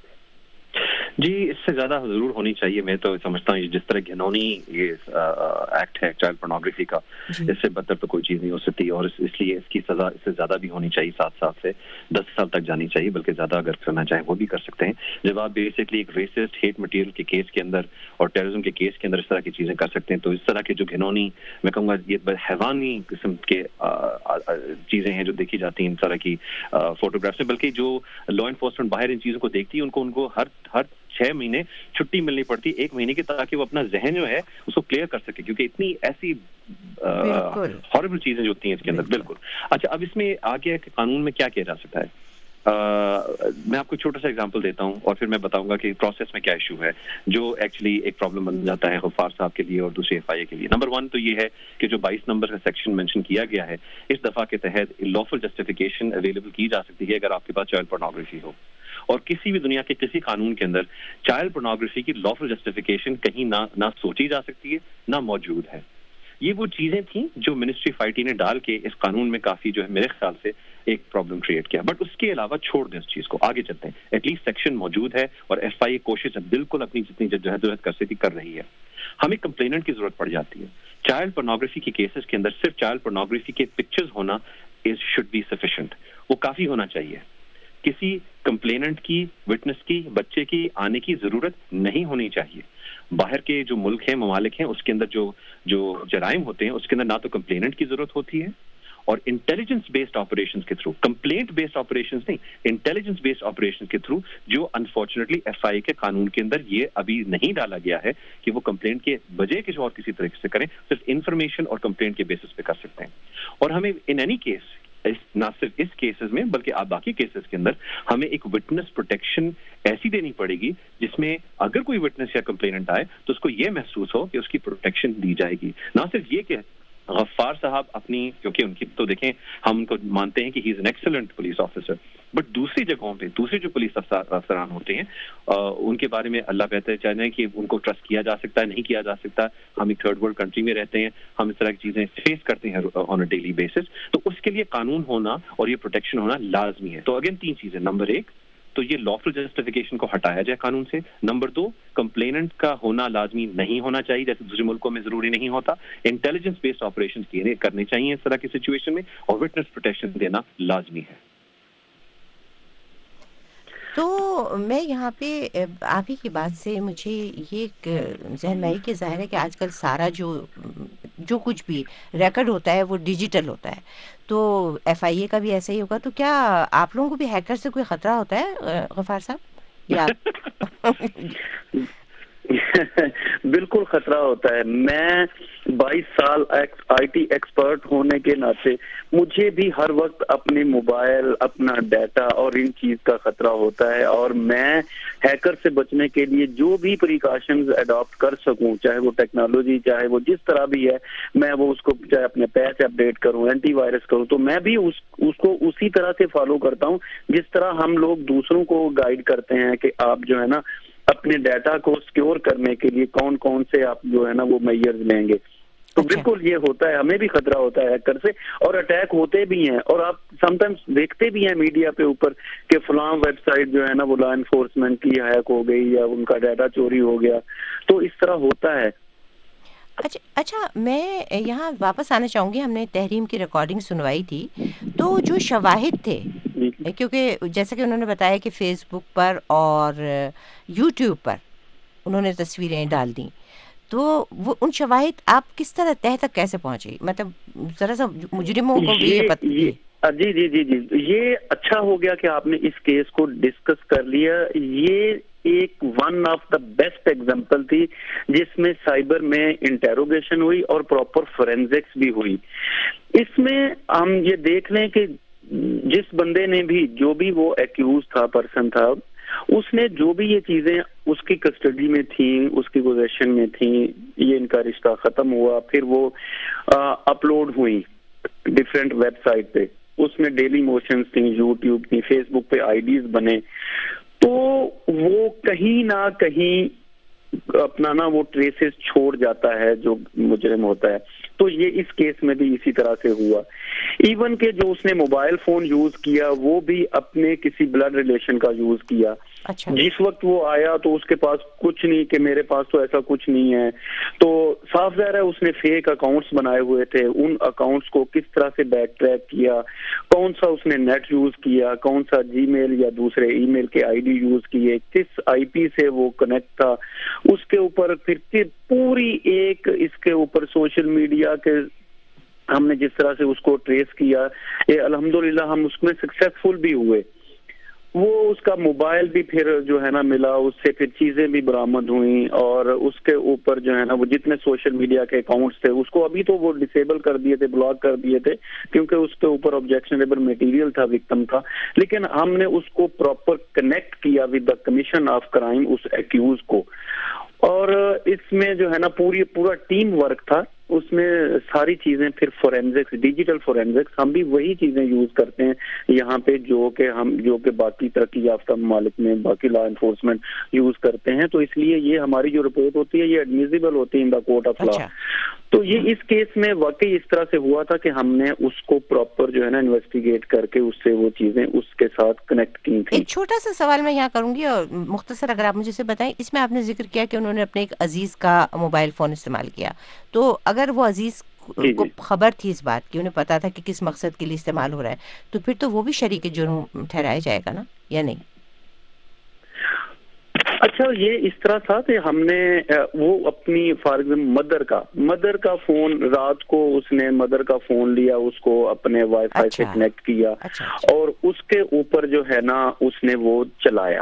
جی اس سے زیادہ ضرور ہونی چاہیے. میں تو سمجھتا ہوں جس طرح گھنونی یہ ایکٹ ہے چائلڈ پورنوگرافی کا، اس سے بدتر تو کوئی چیز نہیں ہو سکتی، اور اس لیے اس کی سزا اس سے زیادہ بھی ہونی چاہیے، سات سال سے دس سال تک جانی چاہیے، بلکہ زیادہ اگر کرنا چاہیں وہ بھی کر سکتے ہیں. جب آپ بیسکلی ایک ریسسٹ ہیٹ مٹیریل کے کیس کے اندر اور ٹیررزم کے کیس کے اندر اس طرح کی چیزیں کر سکتے ہیں، تو اس طرح کے جو گھنونی، میں کہوں گا یہ حیوانی قسم کے چیزیں ہیں جو دیکھی جاتی ہیں ان طرح کی فوٹوگرافس میں، بلکہ جو لا انفورسمنٹ باہر ان چیزوں کو دیکھتی ہے ان کو ان کو ہر ہر چھ مہینے چھٹی ملنی پڑتی ایک مہینے کی، تاکہ وہ اپنا ذہن جو ہے اس کو کلیئر کر سکے، کیونکہ اتنی ایسی ہاربل چیزیں جو ہوتی ہیں اس کے اندر. بالکل. اچھا اب اس میں آگے کہ قانون میں کیا کیا جا سکتا ہے، میں آپ کو چھوٹا سا ایگزامپل دیتا ہوں اور پھر میں بتاؤں گا کہ پروسیس میں کیا ایشو ہے جو ایکچولی ایک پرابلم بن جاتا ہے غفار صاحب کے لیے اور دوسرے ایف آئی اے کے لیے. نمبر ون تو یہ ہے کہ جو بائیس نمبر کا سیکشن مینشن کیا گیا ہے، اس دفعہ کے تحت لافل جسٹیفیکیشن اویلیبل کی جا سکتی ہے اگر آپ کے پاس چائلڈ پورنوگرافی ہو، اور کسی بھی دنیا کے کسی قانون کے اندر چائلڈ پورنوگرافی کی لافل جسٹیفیکیشن کہیں نہ نہ سوچی جا سکتی ہے نہ موجود ہے. یہ وہ چیزیں تھیں جو منسٹری آف آئی ٹی نے ڈال کے اس قانون میں کافی جو ہے میرے خیال سے ایک پرابلم کریٹ کیا، بٹ اس کے علاوہ چھوڑ دیں اس چیز کو، آگے چلتے ہیں. ایٹ لیسٹ سیکشن موجود ہے اور ایف آئی اے کوشش بالکل اپنی جتنی جدوجہد کر سکتی کر رہی ہے. ہمیں کمپلیننٹ کی ضرورت پڑ جاتی ہے. چائلڈ پورنوگرافی کے کیسز کے اندر صرف چائلڈ پورنوگرافی کے پکچرز ہونا از شوڈ بی سفیشینٹ، وہ کافی ہونا چاہیے. کسی کمپلیننٹ کی، وٹنس کی، بچے کی آنے کی ضرورت نہیں ہونی چاہیے. باہر کے جو ملک ہیں، ممالک ہیں، اس کے اندر جو جو جرائم ہوتے ہیں اس کے اندر نہ تو کمپلیننٹ کی ضرورت ہوتی ہے، اور انٹیلیجنس بیسڈ آپریشنز کے تھرو، کمپلینٹ بیسڈ آپریشنز نہیں، انٹیلیجنس بیسڈ آپریشنز کے تھرو، جو انفارچونیٹلی ایف آئی اے کے قانون کے اندر یہ ابھی نہیں ڈالا گیا ہے کہ وہ کمپلینٹ کے بجائے کسی اور کسی طریقے سے کریں، صرف انفارمیشن اور کمپلینٹ کے بیسس پہ کر سکتے ہیں. اور ہمیں ان اینی کیس، نہ صرف اس کیسز میں بلکہ آپ باقی کیسز کے اندر ہمیں ایک وٹنس پروٹیکشن ایسی دینی پڑے گی جس میں اگر کوئی وٹنس یا کمپلیننٹ آئے تو اس کو یہ محسوس ہو کہ اس کی پروٹیکشن دی جائے گی. نہ صرف یہ کہ غفار صاحب اپنی، کیونکہ ان کی تو دیکھیں ہم ان کو مانتے ہیں کہ he is an excellent police officer, but دوسری جگہوں پہ دوسرے جو پولیس افسران ہوتے ہیں ان کے بارے میں اللہ بہتر جانے کہ ان کو ٹرسٹ کیا جا سکتا ہے نہیں کیا جا سکتا. ہم ایک تھرڈ ورلڈ کنٹری میں رہتے ہیں، ہم اس طرح کی چیزیں فیس کرتے ہیں آن اے ڈیلی بیسس، تو اس کے لیے قانون ہونا اور یہ پروٹیکشن ہونا لازمی ہے. تو اگین تین چیزیں، نمبر ایک تو یہ لافل جسٹیفیکیشن کو ہٹایا جائے قانون سے، نمبر دو کمپلیننٹ کا ہونا لازمی نہیں ہونا چاہیے جیسے دوسرے ملکوں میں ضروری نہیں ہوتا، انٹیلیجنس بیسڈ آپریشن کرنے چاہیے اس طرح کی سچویشن میں، اور وٹنس پروٹیکشن دینا لازمی ہے. تو میں یہاں پہ آپ ہی کی بات سے مجھے یہ ایک ذہن میں آئی کہ ظاہر ہے کہ آج کل سارا جو جو کچھ بھی ریکارڈ ہوتا ہے وہ ڈیجیٹل ہوتا ہے، تو ایف آئی اے کا بھی ایسا ہی ہوگا. تو کیا آپ لوگوں کو بھی ہیکر سے کوئی خطرہ ہوتا ہے غفار صاحب؟ یا بالکل خطرہ ہوتا ہے. میں بائیس سال آئی ٹی ایکسپرٹ ہونے کے ناطے مجھے بھی ہر وقت اپنے موبائل، اپنا ڈیٹا اور ان چیز کا خطرہ ہوتا ہے، اور میں ہیکر سے بچنے کے لیے جو بھی پریکاشنز اڈاپٹ کر سکوں، چاہے وہ ٹیکنالوجی، چاہے وہ جس طرح بھی ہے، میں وہ اس کو چاہے اپنے پیچ اپڈیٹ کروں، اینٹی وائرس کروں، تو میں بھی اس اس کو اسی طرح سے فالو کرتا ہوں جس طرح ہم لوگ دوسروں کو گائیڈ کرتے ہیں کہ آپ جو ہے نا اپنے ڈیٹا کو سکیور کرنے کے لیے کون کون سے آپ جو ہے نا وہ میئرز لیں گے. تو بالکل یہ ہوتا ہے، ہمیں بھی خطرہ ہوتا ہے ہیکر سے، اور اٹیک ہوتے بھی ہیں، اور آپ سم ٹائمز دیکھتے بھی ہیں میڈیا پہ اوپر کہ فلاں ویب سائٹ جو ہے نا وہ لا انفورسمنٹ کی ہیک ہو گئی یا ان کا ڈیٹا چوری ہو گیا، تو اس طرح ہوتا ہے. اچھا اچھا میں یہاں واپس آنا چاہوں گی. ہم نے تحریم کی ریکارڈنگ سنوائی تھی، تو جو شواہد تھے کیونکہ جیسا کہ انہوں نے بتایا کہ فیس بک پر اور یوٹیوب پر انہوں نے تصویریں ڈال دیں، تو وہ ان شواہد آپ کس طرح تہ تک کیسے پہنچے؟ مطلب ذرا سا مجرموں کو بھی یہ پتہ جی جی جی جی یہ اچھا ہو گیا کہ آپ نے اس کیس کو ڈسکس کر لیا. یہ ایک one of the best example تھی جس میں سائبر میں انٹیروگیشن ہوئی اور پراپر فورینزکس بھی ہوئی. اس میں ہم یہ دیکھ لیں کہ جس بندے نے بھی جو بھی وہ ایکیوز تھا پرسن تھا اس نے جو بھی یہ چیزیں اس کی کسٹڈی میں تھیں اس کی پوزیشن میں تھیں، یہ ان کا رشتہ ختم ہوا، پھر وہ اپلوڈ ہوئی ڈفرینٹ ویب سائٹ پہ، اس میں ڈیلی موشنز تھیں، یوٹیوب تھی، فیس بک پہ آئی ڈیز بنے، تو وہ کہیں نہ کہیں اپنا نا وہ ٹریسز چھوڑ جاتا ہے جو مجرم ہوتا ہے. تو یہ اس کیس میں بھی اسی طرح سے ہوا. ایون کہ جو اس نے موبائل فون یوز کیا وہ بھی اپنے کسی بلڈ ریلیشن کا یوز کیا. اچھا. جس وقت وہ آیا تو اس کے پاس کچھ نہیں کہ میرے پاس تو ایسا کچھ نہیں ہے، تو صاف ظاہر ہے اس نے فیک اکاؤنٹس بنائے ہوئے تھے. ان اکاؤنٹس کو کس طرح سے بیک ٹریک کیا، کون سا اس نے نیٹ یوز کیا، کون سا جی میل یا دوسرے ای میل کے آئی ڈی یوز کیے، کس آئی پی سے وہ کنیکٹ تھا، اس کے اوپر پھر پوری ایک اس کے اوپر سوشل میڈیا کے ہم نے جس طرح سے اس کو ٹریس کیا، یہ الحمدللہ ہم اس میں سکسیسفل بھی ہوئے. وہ اس کا موبائل بھی پھر جو ہے نا ملا، اس سے پھر چیزیں بھی برآمد ہوئیں، اور اس کے اوپر جو ہے نا وہ جتنے سوشل میڈیا کے اکاؤنٹس تھے اس کو ابھی تو وہ ڈسیبل کر دیے تھے، بلاک کر دیے تھے کیونکہ اس کے اوپر آبجیکشنیبل میٹیریل تھا وکٹم کا، لیکن ہم نے اس کو پراپر کنیکٹ کیا with the commission of crime اس ایکیوز کو. اور اس میں جو ہے نا پوری پورا ٹیم ورک تھا، اس میں ساری چیزیں پھر فورینزکس، ڈیجیٹل فورینزکس، ہم بھی وہی چیزیں یوز کرتے ہیں یہاں پہ جو کہ ہم جو کہ باقی ترقی یافتہ ممالک میں باقی لا انفورسمنٹ یوز کرتے ہیں. تو اس لیے یہ ہماری جو رپورٹ ہوتی ہے یہ ایڈمیزیبل ہوتی ہے ان دا کورٹ آف لا. تو یہ اس کیس میں واقعی اس طرح سے ہوا تھا کہ ہم نے اس کو پراپر جو ہے نا انویسٹیگیٹ کر کے اس سے وہ چیزیں اس کے ساتھ کنیکٹ کی تھیں. ایک چھوٹا سا سوال میں یہاں کروں گی اور مختصر اگر آپ مجھے سے بتائیں. اس میں آپ نے ذکر کیا کہ انہوں نے اپنے ایک عزیز کا موبائل فون استعمال کیا، تو اگر وہ عزیز کو خبر تھی اس بات کی، انہیں پتا تھا کہ کس مقصد کے لیے استعمال ہو رہا ہے، تو پھر تو وہ بھی شریک جرم ٹھہرایا جائے گا نا، یا نہیں؟ اچھا، یہ اس طرح تھا کہ ہم نے وہ اپنی فار ایگزامپل مدر کا مدر کا فون رات کو اس نے مدر کا فون لیا، اس کو اپنے وائی فائی سے کنیکٹ کیا اور اس کے اوپر جو ہے نا اس نے وہ چلایا.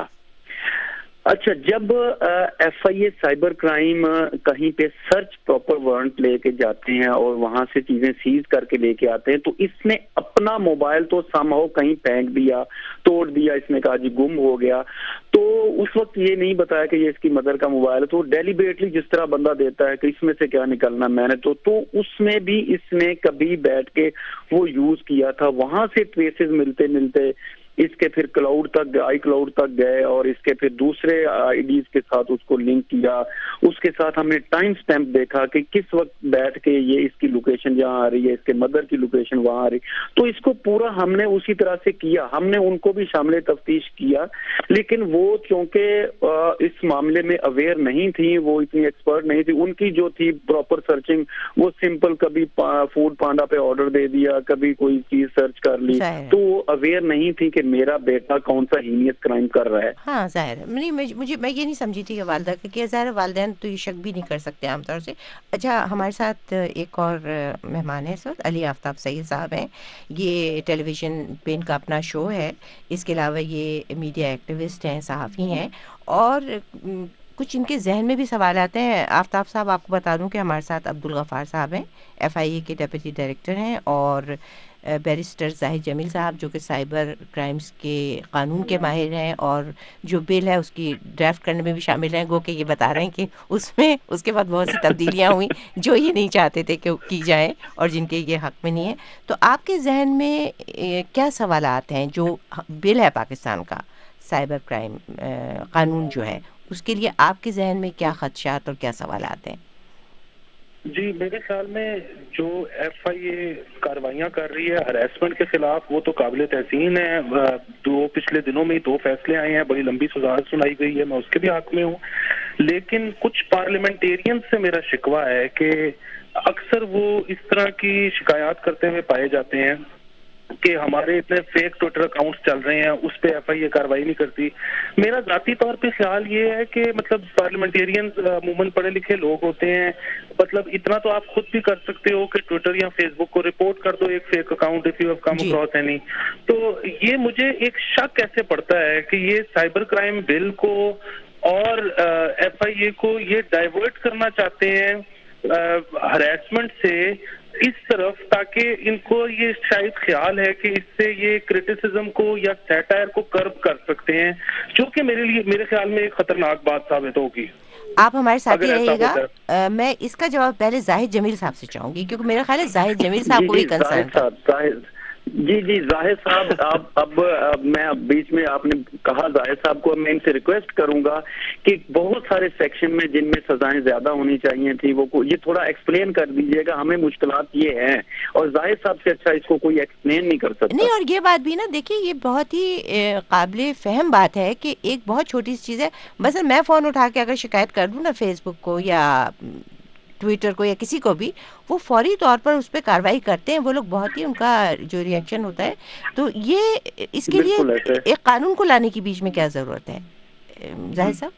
اچھا، جب F I A cyber crime کہیں پہ سرچ پراپر وارنٹ لے کے جاتے ہیں اور وہاں سے چیزیں سیز کر کے لے کے آتے ہیں، تو اس نے اپنا موبائل تو سم ہاؤ کہیں پھینک دیا، توڑ دیا، اس نے کہا جی گم ہو گیا. تو اس وقت یہ نہیں بتایا کہ یہ اس کی مدر کا موبائل ہے، تو ڈیلیبریٹلی جس طرح بندہ دیتا ہے کہ اس میں سے کیا نکلنا میں نے تو تو اس میں بھی اس نے کبھی بیٹھ کے وہ یوز کیا تھا. وہاں سے ٹریسز ملتے ملتے اس کے پھر کلاؤڈ تک، آئی کلاؤڈ تک گئے اور اس کے پھر دوسرے آئی ڈیز کے ساتھ اس کو لنک کیا. اس کے ساتھ ہم نے ٹائم سٹیمپ دیکھا کہ کس وقت بیٹھ کے یہ اس کی لوکیشن جہاں آ رہی ہے، اس کے مدر کی لوکیشن وہاں آ رہی. تو اس کو پورا ہم نے اسی طرح سے کیا. ہم نے ان کو بھی شامل تفتیش کیا، لیکن وہ چونکہ اس معاملے میں اویئر نہیں تھی، وہ اتنی ایکسپرٹ نہیں تھی. ان کی جو تھی پراپر سرچنگ وہ سمپل کبھی فوڈ پانڈا پہ آرڈر دے دیا، کبھی کوئی چیز سرچ کر لی، تو وہ اویئر نہیں تھی کہ میرا بیٹا کون سا ہینیس کرائم کر رہا ہے. ہاں ظاہر ہے، نہیں مجھے میں یہ نہیں سمجھی تھی کہ والدہ کہ ظاہر والدین تو یہ شک بھی نہیں کر سکتے عام طور سے. اچھا، ہمارے ساتھ ایک اور مہمان ہے اس وقت، علی آفتاب سید صاحب ہیں. یہ ٹیلی ویژن پہ ان کا اپنا شو ہے، اس کے علاوہ یہ میڈیا ایکٹیوسٹ ہیں، صحافی ہیں، اور کچھ ان کے ذہن میں بھی سوال آتے ہیں. آفتاب صاحب، آپ کو بتا دوں کہ ہمارے ساتھ عبدالغفار صاحب ہیں، ایف آئی اے کے ڈپٹی ڈائریکٹر ہیں، اور بیرسٹر زاہد جمیل صاحب جو کہ سائبر کرائمز کے قانون کے ماہر ہیں اور جو بل ہے اس کی ڈرافٹ کرنے میں بھی شامل ہیں. گو کہ یہ بتا رہے ہیں کہ اس میں اس کے بعد بہت سی تبدیلیاں ہوئیں جو یہ نہیں چاہتے تھے کہ کی جائیں اور جن کے یہ حق میں نہیں ہے. تو آپ کے ذہن میں کیا سوالات ہیں؟ جو بل ہے پاکستان کا سائبر کرائم قانون جو ہے، اس کے لیے آپ کے ذہن میں کیا خدشات اور کیا سوالات ہیں؟ جی، میرے خیال میں جو ایف آئی اے کاروائیاں کر رہی ہے ہراسمنٹ کے خلاف، وہ تو قابل تحسین ہے. دو پچھلے دنوں میں دو فیصلے آئے ہیں، بڑی لمبی سزا سنائی گئی ہے، میں اس کے بھی حق میں ہوں. لیکن کچھ پارلیمنٹیرین سے میرا شکوہ ہے کہ اکثر وہ اس طرح کی شکایات کرتے ہوئے پائے جاتے ہیں کہ ہمارے اتنے فیک ٹویٹر اکاؤنٹس چل رہے ہیں, اس پہ ایف آئی اے کاروائی نہیں کرتی. میرا ذاتی طور پہ خیال یہ ہے کہ مطلب پارلیمنٹیرینز عموماً پڑھے لکھے لوگ ہوتے ہیں, مطلب اتنا تو آپ خود بھی کر سکتے ہو کہ ٹویٹر یا فیس بک کو رپورٹ کر دو ایک fake account if you have come across any. تو یہ مجھے ایک شک ایسے پڑتا ہے کہ یہ سائبر کرائم بل کو اور ایف آئی اے کو یہ ڈائیورٹ کرنا چاہتے ہیں ہراسمنٹ سے اس طرف, تاکہ ان کو یہ شاید خیال ہے کہ اس سے یہ کرٹیسزم کو یا سیٹائر کو کرب کر سکتے ہیں, جو کہ میرے لیے میرے خیال میں ایک خطرناک بات ثابت ہوگی. آپ ہمارے ساتھ ہی رہیے گا. میں اس کا جواب پہلے زاہد جمیل صاحب سے چاہوں گی, کیونکہ میرا خیال ہے زاہد جمیل صاحب کو بھی کنسرن تھا. جی جی زاہد صاحب, آپ اب میں اب بیچ میں آپ نے کہا زاہد صاحب کو, میں ان سے ریکویسٹ کروں گا کہ بہت سارے سیکشن میں جن میں سزائیں زیادہ ہونی چاہیے تھی وہ یہ تھوڑا ایکسپلین کر دیجیے گا. ہمیں مشکلات یہ ہیں اور زاہد صاحب سے اچھا اس کو کوئی ایکسپلین نہیں کر سکتا. نہیں, اور یہ بات بھی نا, دیکھیے یہ بہت ہی قابل فہم بات ہے کہ ایک بہت چھوٹی سی چیز ہے, بس میں فون اٹھا کے اگر شکایت کر دوں نا فیس بک کو یا ٹویٹر کو یا کسی کو بھی, وہ فوری طور پر اس پہ کارروائی کرتے ہیں وہ لوگ. بہت ہی ان کا جو ریئیکشن ہوتا ہے. تو یہ اس کے لیے ایک قانون کو لانے کی بیچ میں کیا ضرورت ہے زاہد صاحب؟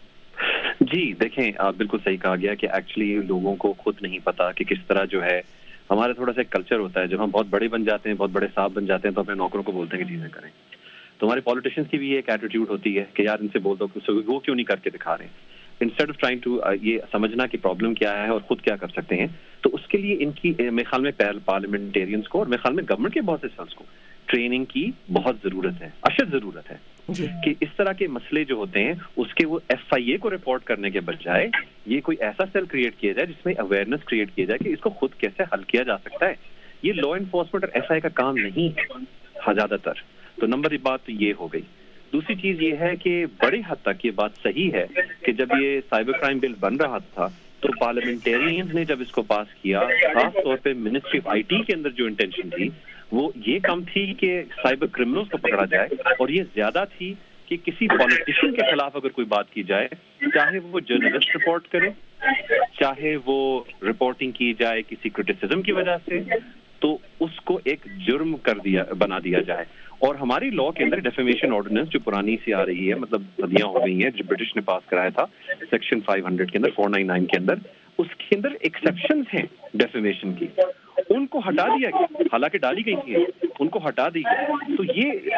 جی دیکھیں, آپ بالکل صحیح کہا گیا کہ ایکچولی لوگوں کو خود نہیں پتا کہ کس طرح جو ہے ہمارا تھوڑا سا کلچر ہوتا ہے, جب ہم بہت بڑے بن جاتے ہیں, بہت بڑے صاحب بن جاتے ہیں, تو اپنے نوکروں کو بولتے ہیں کہ چیزیں کریں. تو ہمارے پالیٹیشینس کی بھی ایک ایٹیٹیوڈ ہوتی ہے کہ یار ان سے بول دو کہ وہ کیوں نہیں کر کے دکھا رہے ہیں, انسٹیڈ آف ٹرائنگ ٹو یہ سمجھنا کہ پرابلم کیا ہے اور خود کیا کر سکتے ہیں. تو اس کے لیے ان کی میرے خیال میں پارلیمنٹیرینس کو اور میرے خیال میں گورنمنٹ کے بہت سے سیلس کو ٹریننگ کی بہت ضرورت ہے, اشد ضرورت ہے کہ اس طرح کے مسئلے جو ہوتے ہیں اس کے وہ ایف آئی اے کو رپورٹ کرنے کے بجائے یہ کوئی ایسا سیل کریٹ کیا جائے جس میں اویئرنیس کریٹ کیا جائے کہ اس کو خود کیسے حل کیا جا سکتا ہے. یہ لا انفورسمنٹ اور ایف آئی اے کا کام نہیں ہے زیادہ تر. تو نمبر ایک بات تو یہ ہو گئی. دوسری چیز یہ ہے کہ بڑی حد تک یہ بات صحیح ہے کہ جب یہ سائبر کرائم بل بن رہا تھا تو پارلیمنٹیرینز نے جب اس کو پاس کیا, خاص طور پہ منسٹری آف آئی ٹی کے اندر جو انٹینشن تھی وہ یہ کم تھی کہ سائبر کرمنلز کو پکڑا جائے, اور یہ زیادہ تھی کہ کسی پالیٹیشین کے خلاف اگر کوئی بات کی جائے, چاہے وہ جرنلسٹ رپورٹ کرے, چاہے وہ رپورٹنگ کی جائے کسی کرٹیسزم کی وجہ سے, تو اس کو ایک جرم کر دیا بنا دیا جائے. اور ہماری لا کے اندر ڈیفیمیشن آرڈیننس جو پرانی سی آ رہی ہے, مطلب صدیاں ہو گئی ہیں, جو برٹش نے پاس کرایا تھا سیکشن فائیو ہنڈریڈ کے اندر, فور نائن نائن کے اندر, اس کے اندر ایکسیپشنز ہیں ڈیفیمیشن کی, ان کو ہٹا دیا گیا, حالانکہ ڈالی گئی تھی ان کو ہٹا دی گئی. تو یہ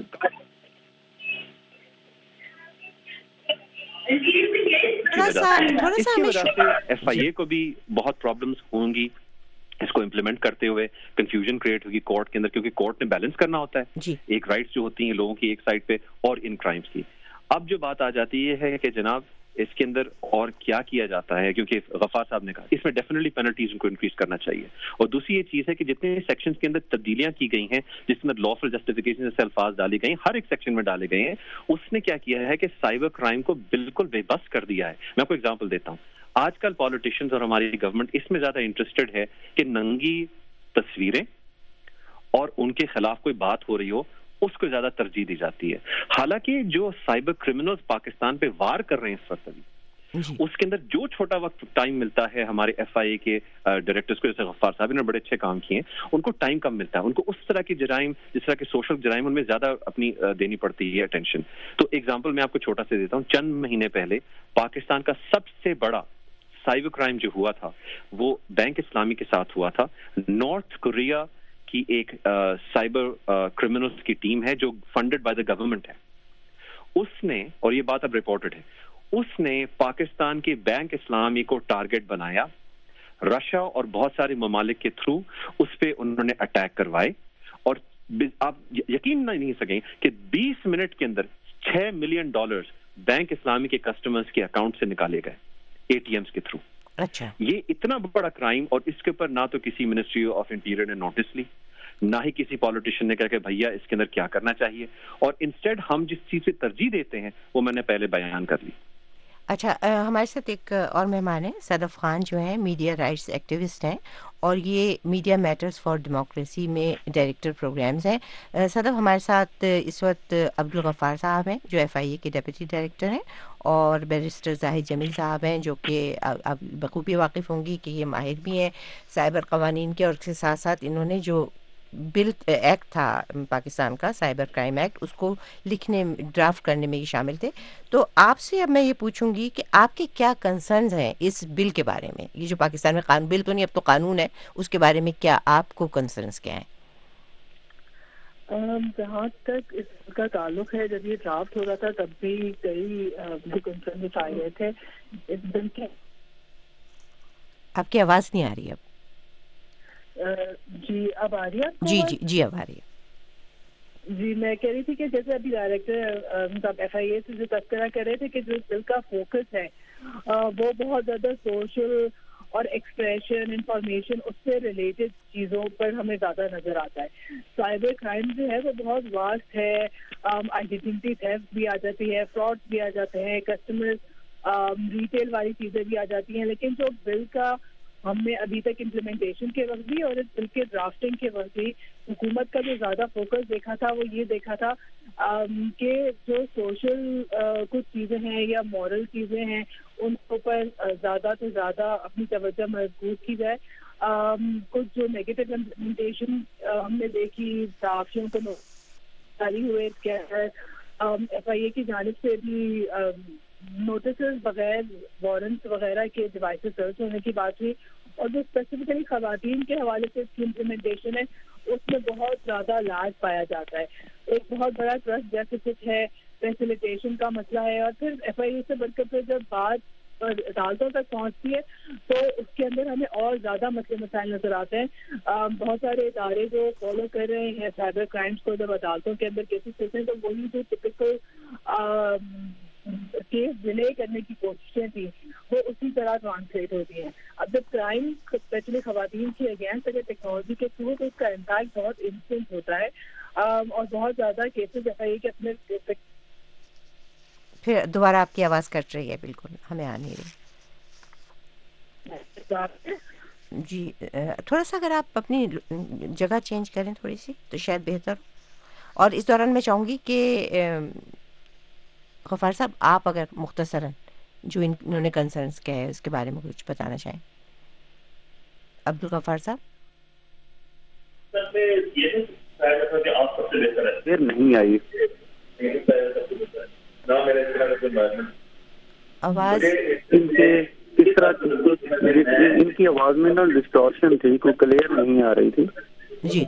اس کی وجہ سے ایف آئی اے کو بھی بہت پرابلمس ہوں گی اس کو امپلیمنٹ کرتے ہوئے. کنفیوژن کریٹ ہوگی کورٹ کے اندر, کیونکہ کورٹ نے بیلنس کرنا ہوتا ہے جی. ایک رائٹس جو ہوتی ہیں لوگوں کی ایک سائڈ پہ اور ان کرائمس کی. اب جو بات آ جاتی ہے کہ جناب اس کے اندر اور کیا کیا جاتا ہے, کیونکہ غفار صاحب نے کہا اس میں ڈیفینیٹلی پینلٹیز ان کو انکریز کرنا چاہیے. اور دوسری یہ چیز ہے کہ جتنے سیکشنز کے اندر تبدیلیاں کی گئی ہیں, جس میں لافل جسٹیفیکیشن سے الفاظ ڈالے گئے ہیں, ہر ایک سیکشن میں ڈالے گئے ہیں, اس نے کیا کیا ہے کہ سائبر کرائم کو بالکل بے بس کر دیا ہے. میں آپ کو ایگزامپل دیتا ہوں. آج کل پالیٹیشینز اور ہماری گورنمنٹ اس میں زیادہ انٹرسٹڈ ہے کہ ننگی تصویریں اور ان کے خلاف کوئی بات ہو رہی ہو اس کو زیادہ ترجیح دی جاتی ہے. حالانکہ جو سائبر کرمنلز پاکستان پہ وار کر رہے ہیں اس وقت ابھی, اس کے اندر جو چھوٹا وقت ٹائم ملتا ہے ہمارے ایف آئی اے کے ڈائریکٹرز کو, جیسے غفار صاحب نے بڑے اچھے کام کیے ہیں, ان کو ٹائم کم ملتا ہے. ان کو اس طرح کے جرائم, جس طرح کے سوشل جرائم, ان میں زیادہ اپنی دینی پڑتی ہے اٹینشن. تو ایگزامپل میں آپ کو چھوٹا سے دیتا ہوں. چند مہینے پہلے پاکستان کا سب سے بڑا سائبر کرائم جو ہوا تھا وہ بینک اسلامی کے ساتھ ہوا تھا. نارتھ کوریا کی ایک سائبر کرمنلز کی ٹیم ہے جو فنڈڈ بائی دا گورنمنٹ ہے. اس نے, اور یہ بات اب رپورٹڈ ہے, اس نے پاکستان کے بینک اسلامی کو ٹارگٹ بنایا, رشیا اور بہت سارے ممالک کے تھرو اس پہ انہوں نے اٹیک کروائے, اور آپ یقین نہیں سکیں کہ بیس منٹ کے اندر چھ ملین ڈالرز بینک اسلامی کے کسٹمرز کے اکاؤنٹ سے نکالے گئے اے ٹی ایمز کے تھرو. اچھا, یہ اتنا بڑا کرائم, اور اس کے اوپر نہ تو کسی منسٹری آف انٹیریئر نے نوٹس لی, نہ ہی کسی پالیٹیشین نے کہا کہ بھیا اس کے اندر کیا کرنا چاہیے, اور انسٹیڈ ہم جس چیز سے ترجیح دیتے ہیں وہ میں نے پہلے بیان کر لی. اچھا, ہمارے ساتھ ایک اور مہمان ہیں, صدف خان, جو ہیں میڈیا رائٹس ایکٹیوسٹ ہیں, اور یہ میڈیا میٹرز فار ڈیموکریسی میں ڈائریکٹر پروگرامز ہیں. صدف, ہمارے ساتھ اس وقت عبدالغفار صاحب ہیں جو ایف آئی اے کے ڈپٹی ڈائریکٹر ہیں, اور بیرسٹر زاہد جمیل صاحب ہیں جو کہ آپ بخوبی واقف ہوں گی کہ یہ ماہر بھی ہیں سائبر قوانین کے, اور اس کے ساتھ ساتھ انہوں نے جو بل ایکٹ تھا پاکستان کا، سائبر کرائم ایکٹ، اس کو لکھنے ڈرافٹ کرنے میں یہ شامل تھے. تو آپ سے اب میں یہ پوچھوں گی کہ آپ کے کیا کنسرنز ہیں اس بل کے بارے میں؟ یہ جو پاکستان میں قانون، بل تو نہیں اب تو قانون ہے، اس کے بارے میں کیا آپ کو کنسرنز کیا ہیں؟ جہاں تک اس کا تعلق ہے، جب یہ ڈرافٹ ہو رہا تھا تب بھی کئی کنسرن اٹھائے گئے تھے اس بل کے. آپ کی آواز نہیں آ رہی اب. جی اب آ رہی ہے آپ کو؟ جی جی جی اب آ رہی ہے. جی میں کہہ رہی تھی کہ جیسے ابھی ڈائریکٹر ایف آئی اے سے جو تذکرہ کر رہے تھے کہ جو بل کا فوکس ہے وہ بہت زیادہ سوشل اور ایکسپریشن انفارمیشن اس سے ریلیٹڈ چیزوں پر ہمیں زیادہ نظر آتا ہے. سائبر کرائم جو ہے وہ بہت واسٹ ہے. آئیڈینٹی تھیفٹ بھی آ جاتی ہے، فراڈ بھی آ جاتے ہیں، کسٹمر ریٹیل والی چیزیں بھی آ جاتی ہیں. لیکن جو بل کا ہم نے ابھی تک امپلیمنٹیشن کے وقت بھی اور اس بل کے ڈرافٹنگ کے وقت بھی حکومت کا جو زیادہ فوکس دیکھا تھا وہ یہ دیکھا تھا کہ جو سوشل کچھ چیزیں ہیں یا مورل چیزیں ہیں ان کے اوپر زیادہ سے زیادہ اپنی توجہ مرکوز کی جائے. کچھ جو نیگیٹو امپلیمنٹیشن ہم نے دیکھی صحافیوں کو جاری ہوئے ایف آئی اے کی جانب سے بھی نوٹسز بغیر وارنٹس وغیرہ کے ڈیوائسز سرچ ہونے کی بات ہوئی، اور جو اسپیسیفکلی خواتین کے حوالے سے اس کی امپلیمنٹیشن ہے اس میں بہت زیادہ لاج پایا جاتا ہے. ایک بہت بڑا ٹرسٹ ڈیفیسٹ ہے، فیسیلیٹیشن کا مسئلہ ہے، اور پھر ایف آئی اے سے بڑھ کر پھر جب بات عدالتوں تک پہنچتی ہے تو اس کے اندر ہمیں اور زیادہ مسئلے مسائل نظر آتے ہیں. بہت سارے ادارے جو فالو کر رہے ہیں سائبر کرائمس کو، جب عدالتوں کے اندر کیسز چلتے ہیں تو وہی جو ٹپکل کیس ڈیلے کرنے کی کوششیں تھیں وہ اسی طرح ٹرانسلیٹ ہوتی ہیں. اب جب کرائم اسپیشلی خواتین کی اگینسٹ اگر ٹیکنالوجی کے تھرو تو اس کا امپیکٹ بہت انسٹنٹ ہوتا ہے اور بہت زیادہ کیسز ایسا ہے کہ اپنے. پھر دوبارہ آپ کی آواز کٹ رہی ہے، بالکل ہمیں آ نہیں رہی. جی تھوڑا سا اگر آپ اپنی جگہ چینج کریں تھوڑی سی تو شاید بہتر ہو. اور اس دوران میں چاہوں گی کہ غفار صاحب آپ اگر مختصراً جو انہوں نے کنسرنس کیا ہے اس کے بارے میں کچھ بتانا چاہیں. عبدالغفار صاحب. نہیں آئی آواز ان کے اس طرح ان کی آواز میں نا ڈسٹورشن تھی، کوئی کلیئر نہیں آ رہی تھی. جی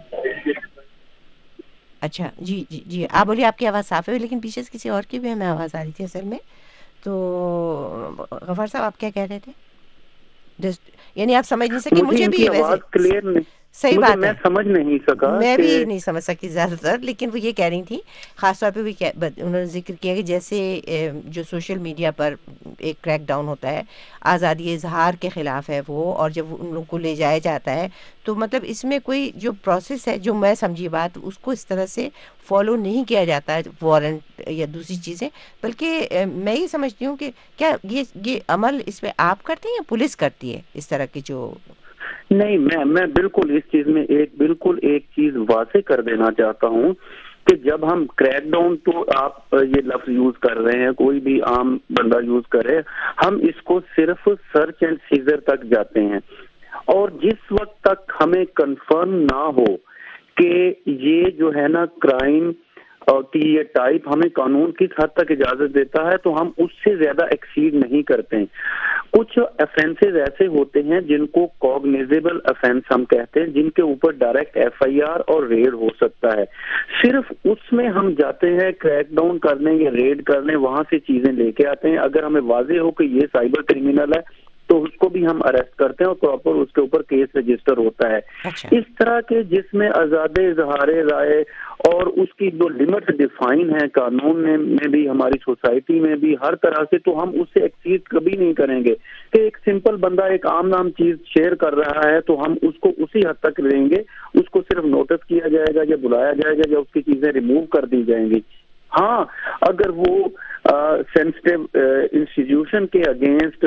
اچھا جی جی جی آپ بولیے. آپ کی آواز صاف ہے لیکن پیچھے سے کسی اور کی بھی ہمیں آواز آ رہی تھی اصل میں. تو غفار صاحب آپ کیا کہہ رہے تھے؟ یعنی آپ سمجھ نہیں سکے؟ مجھے بھی آواز کلیئر نہیں، صحیح بات ہے، میں سمجھ نہیں سکا، میں بھی نہیں سمجھ سکی زیادہ تر. لیکن وہ یہ کہہ رہی تھی خاص طور پہ بھی انہوں نے ذکر کیا کہ جیسے جو سوشل میڈیا پر ایک کریک ڈاؤن ہوتا ہے، آزادی اظہار کے خلاف ہے وہ، اور جب ان لوگوں کو لے جایا جاتا ہے تو مطلب اس میں کوئی جو پروسیس ہے جو میں سمجھی بات اس کو اس طرح سے فالو نہیں کیا جاتا ہے وارنٹ یا دوسری چیزیں، بلکہ میں یہ سمجھتی ہوں کہ کیا یہ یہ عمل اس پہ آپ کرتے ہیں یا پولیس کرتی ہے اس طرح کی جو؟ نہیں، میں میں بالکل اس چیز میں ایک بالکل ایک چیز واضح کر دینا چاہتا ہوں کہ جب ہم کریک ڈاؤن تو آپ یہ لفظ یوز کر رہے ہیں، کوئی بھی عام بندہ یوز کرے، ہم اس کو صرف سرچ اینڈ سیزر تک جاتے ہیں. اور جس وقت تک ہمیں کنفرم نہ ہو کہ یہ جو ہے نا کرائم کی یہ ٹائپ ہمیں قانون کس حد تک اجازت دیتا ہے تو ہم اس سے زیادہ ایکسیڈ نہیں کرتے ہیں. کچھ افینسز ایسے ہوتے ہیں جن کو کوگنیزیبل افینس ہم کہتے ہیں، جن کے اوپر ڈائریکٹ ایف آئی آر اور ریڈ ہو سکتا ہے. صرف اس میں ہم جاتے ہیں کریک ڈاؤن کرنے یا ریڈ کرنے، وہاں سے چیزیں لے کے آتے ہیں. اگر ہمیں واضح ہو کہ یہ سائبر کرمینل ہے تو اس کو بھی ہم اریسٹ کرتے ہیں اور پراپر اس کے اوپر کیس رجسٹر ہوتا ہے. اس طرح کے جس میں آزاد اظہار رائے اور اس کی جو لمٹ ڈیفائن ہے قانون میں بھی، ہماری سوسائٹی میں بھی، ہر طرح سے، تو ہم اس سے ایکسیڈ کبھی نہیں کریں گے. کہ ایک سمپل بندہ ایک عام نام چیز شیئر کر رہا ہے تو ہم اس کو اسی حد تک لیں گے، اس کو صرف نوٹس کیا جائے گا یا بلایا جائے گا یا اس کی چیزیں ریموو کر دی جائیں گی. ہاں اگر وہ سینسٹیو انسٹیٹیوشن کے اگینسٹ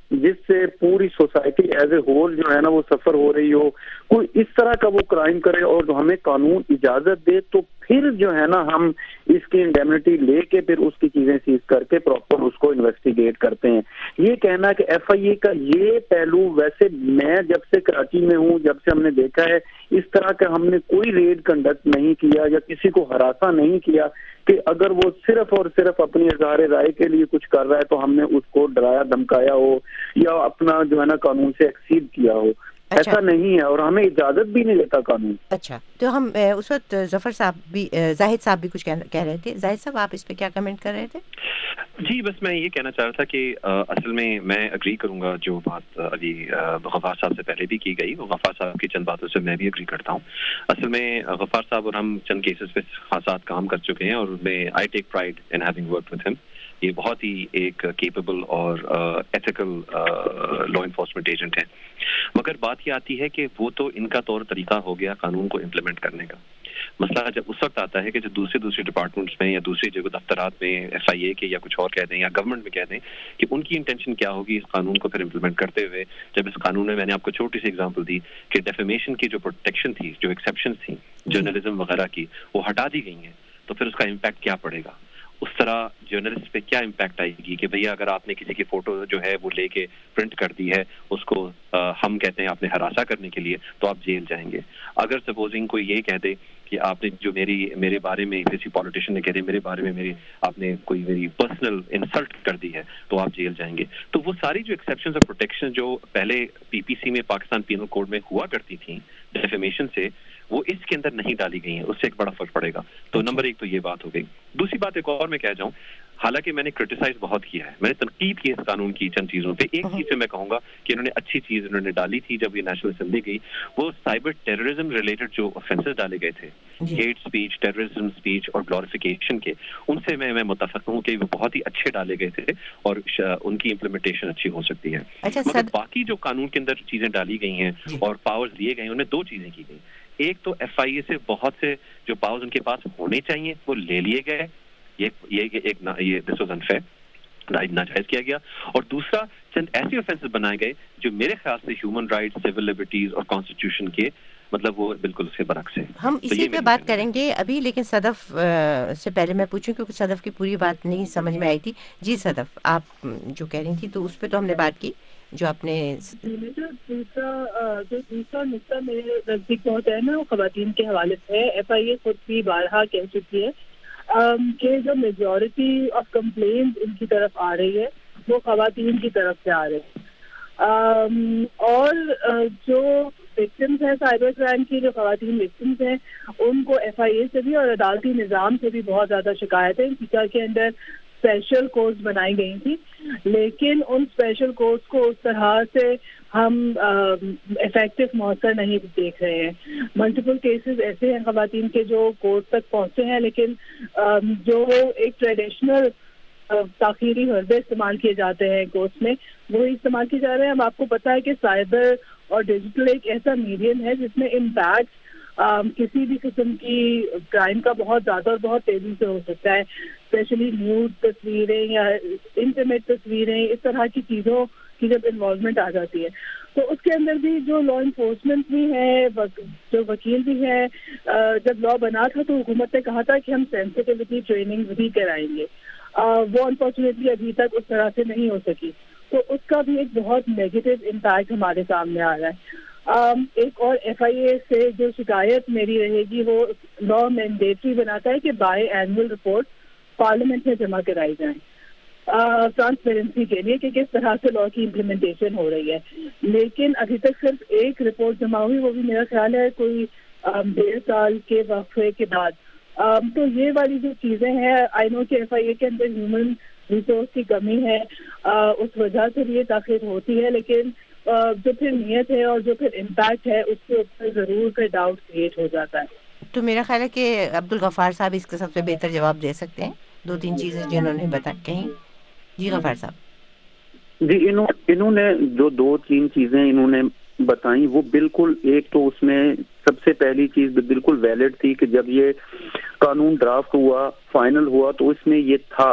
جس سے پوری سوسائٹی ایز اے ہول جو ہے نا وہ سفر ہو رہی ہو, کوئی اس طرح کا وہ کرائم کرے اور ہمیں قانون اجازت دے, تو پھر جو ہے نا ہم اس کی انڈیمنٹی لے کے پھر اس کی چیزیں سیز کر کے پراپر اس کو انویسٹیگیٹ کرتے ہیں. یہ کہنا کہ ایف آئی اے کا یہ پہلو, ویسے میں جب سے کراچی میں ہوں, جب سے ہم نے دیکھا ہے اس طرح کا ہم نے کوئی ریڈ کنڈکٹ نہیں کیا یا کسی کو ہراساں نہیں کیا کہ اگر وہ صرف اور صرف اپنی اظہار رائے کے لیے کچھ کر رہا ہے تو ہم نے اس کو ڈرایا دھمکایا ہو یا اپنا جو ہے نا قانون سے ایکسیڈ کیا ہو. اچھا. ایسا نہیں ہے اور ہمیں اجازت بھی نہیں دیتا قانون. اچھا, تو ہم اس وقت ظفر صاحب بھی, زاہد صاحب بھی کچھ کہہ رہے تھے. زاہد صاحب آپ اس پہ کیا کمنٹ کر رہے تھے؟ جی بس میں یہ کہنا چاہ رہا تھا کہ اصل میں میں اگری کروں گا جو بات ابھی غفار صاحب سے پہلے بھی کی گئی, وہ غفار صاحب کی چند باتوں سے میں بھی اگری کرتا ہوں. اصل میں غفار صاحب اور ہم چند کیسز پہ خاصات کام کر چکے ہیں اور میں I take pride in having worked with him. یہ بہت ہی ایک کیپیبل اور ایتھیکل لا انفورسمنٹ ایجنٹ ہیں, مگر بات یہ آتی ہے کہ وہ تو ان کا طور طریقہ ہو گیا قانون کو امپلیمنٹ کرنے کا. مسئلہ جب اس وقت آتا ہے کہ جب دوسرے دوسرے ڈپارٹمنٹس میں یا دوسری جگہ دفترات میں ایف آئی اے کے یا کچھ اور کہہ دیں یا گورنمنٹ میں کہہ دیں کہ ان کی انٹینشن کیا ہوگی اس قانون کو پھر امپلیمنٹ کرتے ہوئے. جب اس قانون میں میں نے آپ کو چھوٹی سی ایگزامپل دی کہ ڈیفیمیشن کی جو پروٹیکشن تھی, جو ایکسیپشنز تھیں جرنلزم وغیرہ کی, وہ ہٹا دی گئی ہیں, تو پھر اس کا امپیکٹ کیا پڑے گا, اس طرح جرنلسٹ پہ کیا امپیکٹ آئے گی کہ بھیا اگر آپ نے کسی کی فوٹو جو ہے وہ لے کے پرنٹ کر دی ہے, اس کو ہم کہتے ہیں آپ نے ہراساں کرنے کے لیے, تو آپ جیل جائیں گے. اگر سپوزنگ کوئی یہ کہہ دے کہ آپ نے جو میری میرے بارے میں کسی پولیٹیشین نے کہہ دے میرے بارے میں میری آپ نے کوئی میری پرسنل انسلٹ کر دی ہے, تو آپ جیل جائیں گے. تو وہ ساری جو ایکسیپشنز اور پروٹیکشن جو پہلے پی پی سی میں پاکستان پینل کوڈ میں ہوا کرتی تھیں ڈیفیمیشن سے, وہ اس کے اندر نہیں ڈالی گئی ہیں. اس سے ایک بڑا فرق پڑے گا. تو نمبر ایک تو یہ بات ہو گئی. دوسری بات ایک اور میں کہہ جاؤں, حالانکہ میں نے کرٹیسائز بہت کیا ہے, میں نے تنقید کی اس قانون کی چند چیزوں پہ. ایک چیز سے میں کہوں گا کہ انہوں نے اچھی چیز انہوں نے ڈالی تھی جب یہ نیشنل اسمبلی گئی, وہ سائبر ٹیررزم ریلیٹڈ جو آفینسز ڈالے گئے تھے, ہیٹ اسپیچ, ٹیررزم اسپیچ اور گلوریفیکیشن کے, ان سے میں میں متفق ہوں کہ وہ بہت ہی اچھے ڈالے گئے تھے اور ان کی امپلیمنٹیشن اچھی ہو سکتی ہے. مگر باقی جو قانون کے اندر چیزیں ڈالی گئی ہیں اور پاورز دیے گئے ہیں, ان میں دو چیزیں کی گئی. ایک تو ایف آئی اے سے بہت سے جو پاورز ان کے پاس ہونے چاہیے وہ لے لیے گئے, یہ یہ ایک یہ دس واز انفیئر, ناجائز کیا گیا. اور دوسرا چند ایسے آفینسز بنائے گئے جو میرے خیال سے ہیومن رائٹس, سول لبرٹیز اور کانسٹیٹیوشن کے مطلب وہ بالکل اس کے برعکس ہے. ہم اسی پہ بات کریں گے ابھی, لیکن صدف سے پہلے میں پوچھوں کیونکہ صدف کی پوری بات نہیں سمجھ میں آئی تھی. جی صدف, آپ جو کہہ رہی تھی تو اس پہ تو ہم نے بات کی, جو آپ نے دوسرا جو دوسرا نقطہ میرے نزدیک بہت ہے نا, وہ خواتین کے حوالے سے ہے. ایف آئی اے خود بھی بارہا کہہ چکی ہے کہ جو میجورٹی آف کمپلینٹ ان کی طرف آ رہی ہے وہ خواتین کی طرف سے آ رہی ہے, اور جو وکٹمس ہیں سائبر کرائم کی, جو خواتین وکٹمس ہیں, ان کو ایف آئی اے سے بھی اور عدالتی نظام سے بھی بہت زیادہ شکایت ہے. سیکا کے اندر اسپیشل کورس بنائی گئی تھی, لیکن ان اسپیشل کورس کو اس طرح سے ہم افیکٹو مؤثر نہیں دیکھ رہے ہیں. ملٹیپل کیسز ایسے ہیں خواتین کے جو کورس تک پہنچے ہیں, لیکن جو ایک ٹریڈیشنل تاخیری حربے استعمال کیے جاتے ہیں کورس میں, وہی استعمال کیے جا رہے ہیں. اب آپ کو پتہ ہے کہ سائبر اور ڈیجیٹل ایک ایسا میڈیم ہے جس میں امپیکٹ کسی بھی قسم کی کرائم کا بہت زیادہ اور بہت تیزی سے ہو سکتا ہے, اسپیشلی نیوڈ تصویریں یا انٹرنیٹ تصویریں, اس طرح کی چیزوں کی جب انوالومنٹ آ جاتی ہے تو اس کے اندر بھی جو لا انفورسمنٹ بھی ہے, جو وکیل بھی ہے, جب لا بنا تھا تو حکومت نے کہا تھا کہ ہم سینسٹیوٹی ٹریننگ بھی کرائیں گے. وہ انفارچونیٹلی ابھی تک اس طرح سے نہیں ہو سکی, تو اس کا بھی ایک بہت نیگیٹو امپیکٹ ہمارے سامنے آ رہا ہے. ایک اور ایف آئی اے سے جو شکایت میری رہے گی, وہ لا مینڈیٹری بناتا ہے کہ بائی اینول رپورٹ پارلیمنٹ میں جمع کرائی جائیں ٹرانسپیرنسی کے لیے کہ کس طرح سے لا کی امپلیمنٹیشن ہو رہی ہے. لیکن ابھی تک صرف ایک رپورٹ جمع ہوئی, وہ بھی میرا خیال ہے کوئی ڈیڑھ سال کے وقفے کے بعد. تو یہ والی جو چیزیں ہیں, آئی نو کہ ایف آئی اے کے اندر ہیومن ریسورس کی کمی ہے, اس وجہ سے بھی یہ تاخیر ہوتی ہے, لیکن جو پھر نیت ہے اور جو پھر امپیکٹ ہے اس کے اوپر ضرور پھر ڈاؤٹ کریٹ ہو جاتا ہے. تو میرا خیال ہے کہ عبدالغفار صاحب اس کا سب سے بہتر جواب دے سکتے ہیں, دو تین چیزیں جنہوں نے بتا کہیں. جی غفار صاحب. جی انہوں انہوں نے جو دو تین چیزیں انہوں نے بتائیں وہ بالکل, ایک تو اس میں سب سے پہلی چیز بالکل ویلڈ تھی کہ جب یہ قانون ڈرافٹ ہوا, فائنل ہوا, تو اس میں یہ تھا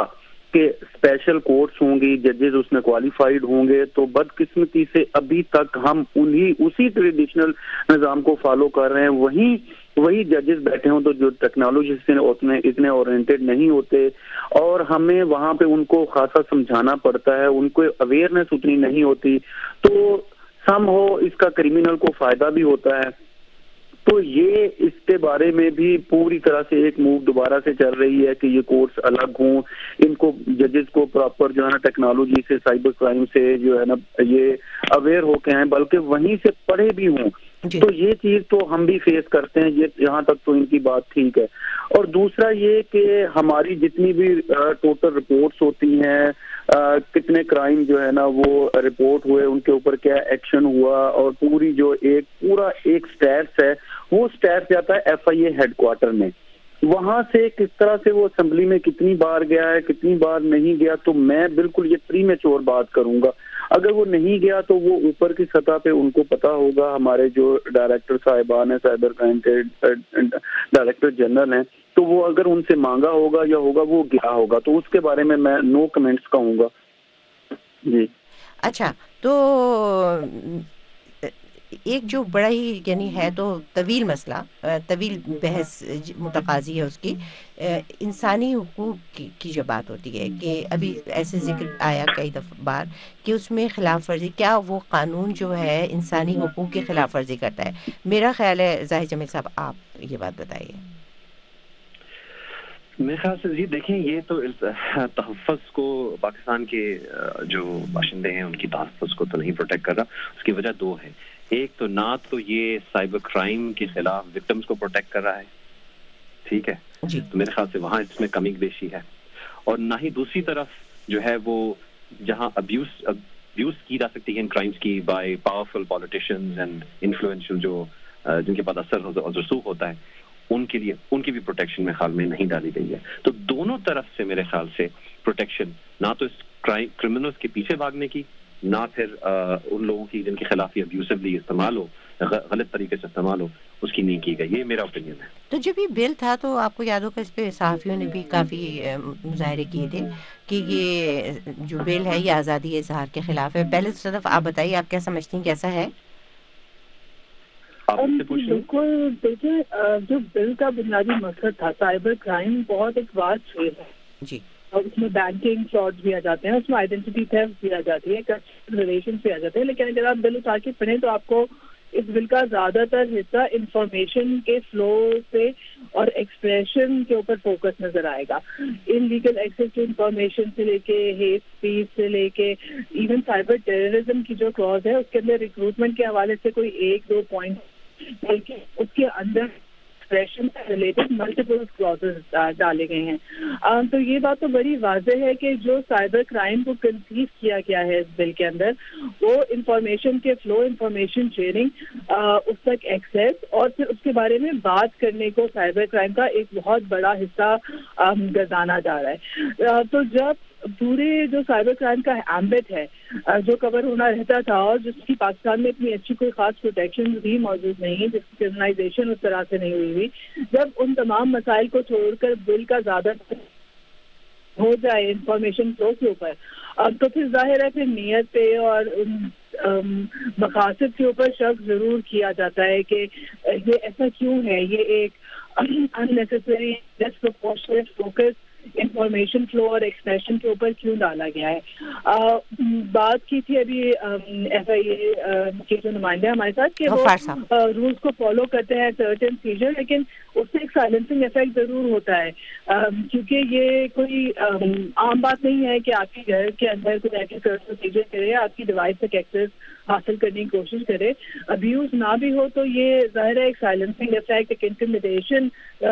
کہ اسپیشل کورٹس ہوں گی, ججز اس میں کوالیفائڈ ہوں گے, تو بدقسمتی سے ابھی تک ہم انہی اسی ٹریڈیشنل نظام کو فالو کر رہے ہیں. وہیں وہی ججز بیٹھے ہوں تو جو ٹیکنالوجی سے اتنے اتنے اورینٹیڈ نہیں ہوتے, اور ہمیں وہاں پہ ان کو خاصا سمجھانا پڑتا ہے, ان کو اویئرنیس اتنی نہیں ہوتی, تو سم ہو اس کا کریمنل کو فائدہ بھی ہوتا ہے. تو یہ اس کے بارے میں بھی پوری طرح سے ایک موو دوبارہ سے چل رہی ہے کہ یہ کورس الگ ہوں, ان کو ججز کو پراپر جو ہے نا ٹیکنالوجی سے, سائبر کرائم سے جو ہے نا یہ اویئر ہو کے ہیں, بلکہ وہیں سے پڑھے بھی ہوں. تو یہ چیز تو ہم بھی فیس کرتے ہیں, یہ یہاں تک تو ان کی بات ٹھیک ہے. اور دوسرا یہ کہ ہماری جتنی بھی ٹوٹل رپورٹس ہوتی ہیں, کتنے کرائم جو ہے نا وہ رپورٹ ہوئے, ان کے اوپر کیا ایکشن ہوا, اور پوری جو ایک پورا ایک اسٹیٹس ہے, وہ اسٹیٹس جاتا ہے F I A headquarter میں. وہاں سے کس طرح سے وہ اسمبلی میں کتنی بار گیا ہے, کتنی بار نہیں گیا, تو میں بالکل یہ پری میچور بات کروں گا. اگر وہ نہیں گیا تو وہ اوپر کی سطح پہ ان کو پتا ہوگا, ہمارے جو ڈائریکٹر صاحبان ہیں, سائبر کرائم کے ڈائریکٹر جنرل ہیں, تو وہ اگر ان سے مانگا ہوگا یا ہوگا وہ گیا ہوگا, تو اس کے بارے میں میں نو کمنٹس کہوں گا. جی اچھا, تو ایک جو بڑا ہی یعنی ہے تو طویل مسئلہ, طویل بحث متقاضی ہے اس کی, انسانی حقوق کی, کی جو بات ہوتی ہے کہ ابھی ایسے ذکر آیا کئی دفعہ بار کہ اس میں خلاف ورزی, کیا وہ قانون جو ہے انسانی حقوق کی خلاف ورزی کرتا ہے؟ میرا خیال ہے ظاہر جمیل صاحب آپ یہ بات بتائیے. میرے خیال سے جی دیکھیں, یہ تو تحفظ کو پاکستان کے جو باشندے ہیں ان کی تحفظ کو تو نہیں پروٹیکٹ کر رہا. اس کی وجہ دو ہے. ایک تو نہ تو یہ سائبر کرائم کے خلاف وکٹمز کو پروٹیکٹ کر رہا ہے, ٹھیک ہے, تو میرے خیال سے وہاں اس میں کمی بیشی ہے. اور نہ ہی دوسری طرف جو ہے وہ جہاں ابیوز ابیوز کی جا سکتی ہے ان کرائمز کی by powerful politicians and influential جو جن کے پاس اثر اور رسوخ ہوتا ہے, ان کے لیے ان کی بھی پروٹیکشن میرے خیال میں نہیں ڈالی گئی ہے. تو دونوں طرف سے میرے خیال سے پروٹیکشن, نہ تو اس کرمنلز کے پیچھے بھاگنے کی, نہ پھر ان لوگوں کی جن کے خلاف یہ ابیوسولی استعمال ہو, غلط طریقے سے استعمال ہو, اس کی نہیں کی گئی. یہ میرا اوپینین ہے. تو جب یہ بل تھا تو آپ کو یاد ہوگا اس پہ صحافیوں نے بھی کافی مظاہرے کیے تھے کہ یہ جو بل ہے یہ آزادی اظہار کے خلاف ہے. پہلے صرف آپ بتائیے آپ کیا سمجھتی ہیں کیسا ہے؟ بالکل, دیکھیں جو بل کا بنیادی مقصد تھا, سائبر کرائم بہت ایک واسٹ فیلڈ ہے جی, اور اس میں بینکنگ فراڈ بھی آ جاتے ہیں, اس میں آئیڈینٹی تھیفٹ بھی آ جاتی ہے, کسٹمر ریلیشن بھی آ جاتے ہیں. لیکن اگر آپ بل اٹھا کے پڑھیں تو آپ کو اس بل کا زیادہ تر حصہ انفارمیشن کے فلو سے اور ایکسپریشن کے اوپر فوکس نظر آئے گا. ان لیگل ایکسیس ٹو انفارمیشن سے لے کے ہیٹ اسپیچ سے لے کے ایون سائبر ٹیررزم کی جو کلاز ہے اس کے اندر ریکروٹمنٹ کے حوالے سے کوئی ایک دو پوائنٹ, بلکہ اس کے اندر ایکسپریشن سے ریلیٹڈ ملٹیپل کلازز ڈالے گئے ہیں. تو یہ بات تو بڑی واضح ہے کہ جو سائبر کرائم کو کنسیو کیا گیا ہے اس بل کے اندر, وہ انفارمیشن کے فلو, انفارمیشن شیئرنگ, اس تک ایکسیس اور پھر اس کے بارے میں بات کرنے کو سائبر کرائم کا ایک بہت بڑا حصہ گردانا جا رہا ہے. تو جب پورے جو سائبر کرائم کا ایمبٹ ہے جو کور ہونا رہتا تھا, اور جس کی پاکستان میں اتنی اچھی کوئی خاص پروٹیکشن بھی موجود نہیں ہے, جس کی کرمنلائزیشن اس طرح سے نہیں ہوئی ہوئی, جب ان تمام مسائل کو چھوڑ کر بل کا زیادہ ہو جائے انفارمیشن فلو کے اوپر, تو پھر ظاہر ہے پھر نیت پہ اور مقاصد کے اوپر شک ضرور کیا جاتا ہے کہ یہ ایسا کیوں ہے, یہ ایک unnecessary disproportionate focus information flow اور ایکسپریشن کے اوپر کیوں ڈالا گیا ہے. بات کی تھی ابھی ایف آئی اے کے جو نمائندے ہمارے ساتھ کہ وہ رولس کو فالو کرتے ہیں سرٹن پروسیجر, لیکن اس سے ایک سائلنسنگ افیکٹ ضرور ہوتا ہے, کیونکہ یہ کوئی عام بات نہیں ہے کہ آپ کے گھر کے اندر کوئی ایسے پروسیجر کرے, آپ کی ڈیوائس تک ایکسیس حاصل کرنے کی کوشش کرے, ابیوز نہ بھی ہو, تو یہ ظاہر ہے ایک سائلنسنگ افیکٹ, ایک انٹیمیڈیشن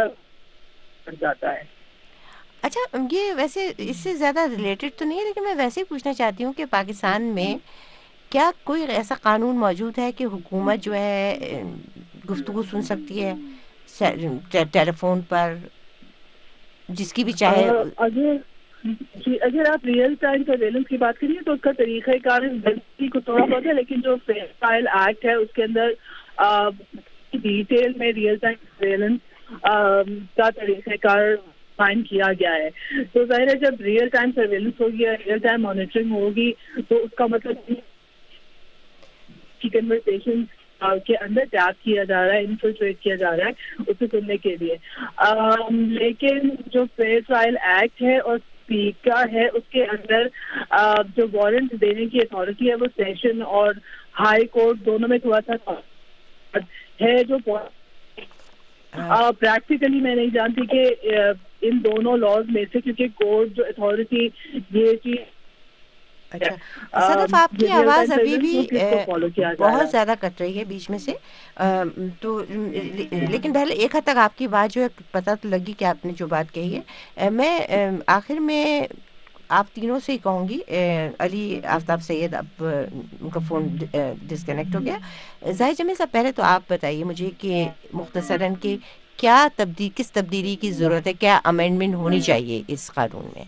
بڑھ جاتا ہے. اچھا, یہ ویسے اس سے زیادہ ریلیٹڈ تو نہیں ہے, لیکن میں ویسے ہی پوچھنا چاہتی ہوں کہ پاکستان میں کیا کوئی ایسا قانون موجود ہے کہ حکومت جو ہے گفتگو سن سکتی ہے ٹیلی فون پر, جس کی بھی چاہے؟ اگر جی اگر آپ ریئل ٹائم سرویلنس کی بات کریے تو اس کا طریقہ کار بل کو تھوڑا بہت ہے, لیکن جو فائل ایکٹ ہے اس کے اندر ڈیٹیل میں ریئل ٹائم سرویلنس کا طریقہ کار فائن کیا گیا ہے. تو ظاہر ہے جب ریئل ٹائم سرویلنس ہوگی یا ریئل ٹائم مانیٹرنگ ہوگی تو اس کا مطلب کی کنورسیشن کے اندر ٹیپ کیا جا رہا ہے, انفلٹریٹ کیا جا رہا ہے اسے سننے کے لیے. لیکن جو فیئر ٹرائل ایکٹ ہے اور اسپیکا ہے اس کے اندر جو وارنٹ دینے کی اتھارٹی ہے وہ سیشن اور ہائی کورٹ دونوں میں تھوڑا سا ہے. جو پریکٹیکلی میں نہیں جانتی کہ ان دونوں لاز میں سے, کیونکہ کورٹ جو اتھارٹی یہ چیز. اچھا صدف, آپ کی آواز ابھی بھی بہت زیادہ کٹ رہی ہے بیچ میں سے, تو لیکن پہلے ایک حد تک آپ کی بات جو ہے پتہ لگی کہ آپ نے جو بات کہی ہے. میں آخر میں آپ تینوں سے ہی کہوں گی, علی, آفتاب, سید, اب ان کا فون ڈسکنیکٹ ہو گیا. ظاہر جمیل صاحب, پہلے تو آپ بتائیے مجھے کہ مختصراً کہ کیا تبدیل کس تبدیلی کی ضرورت ہے, کیا امینڈمنٹ ہونی چاہیے اس قانون میں؟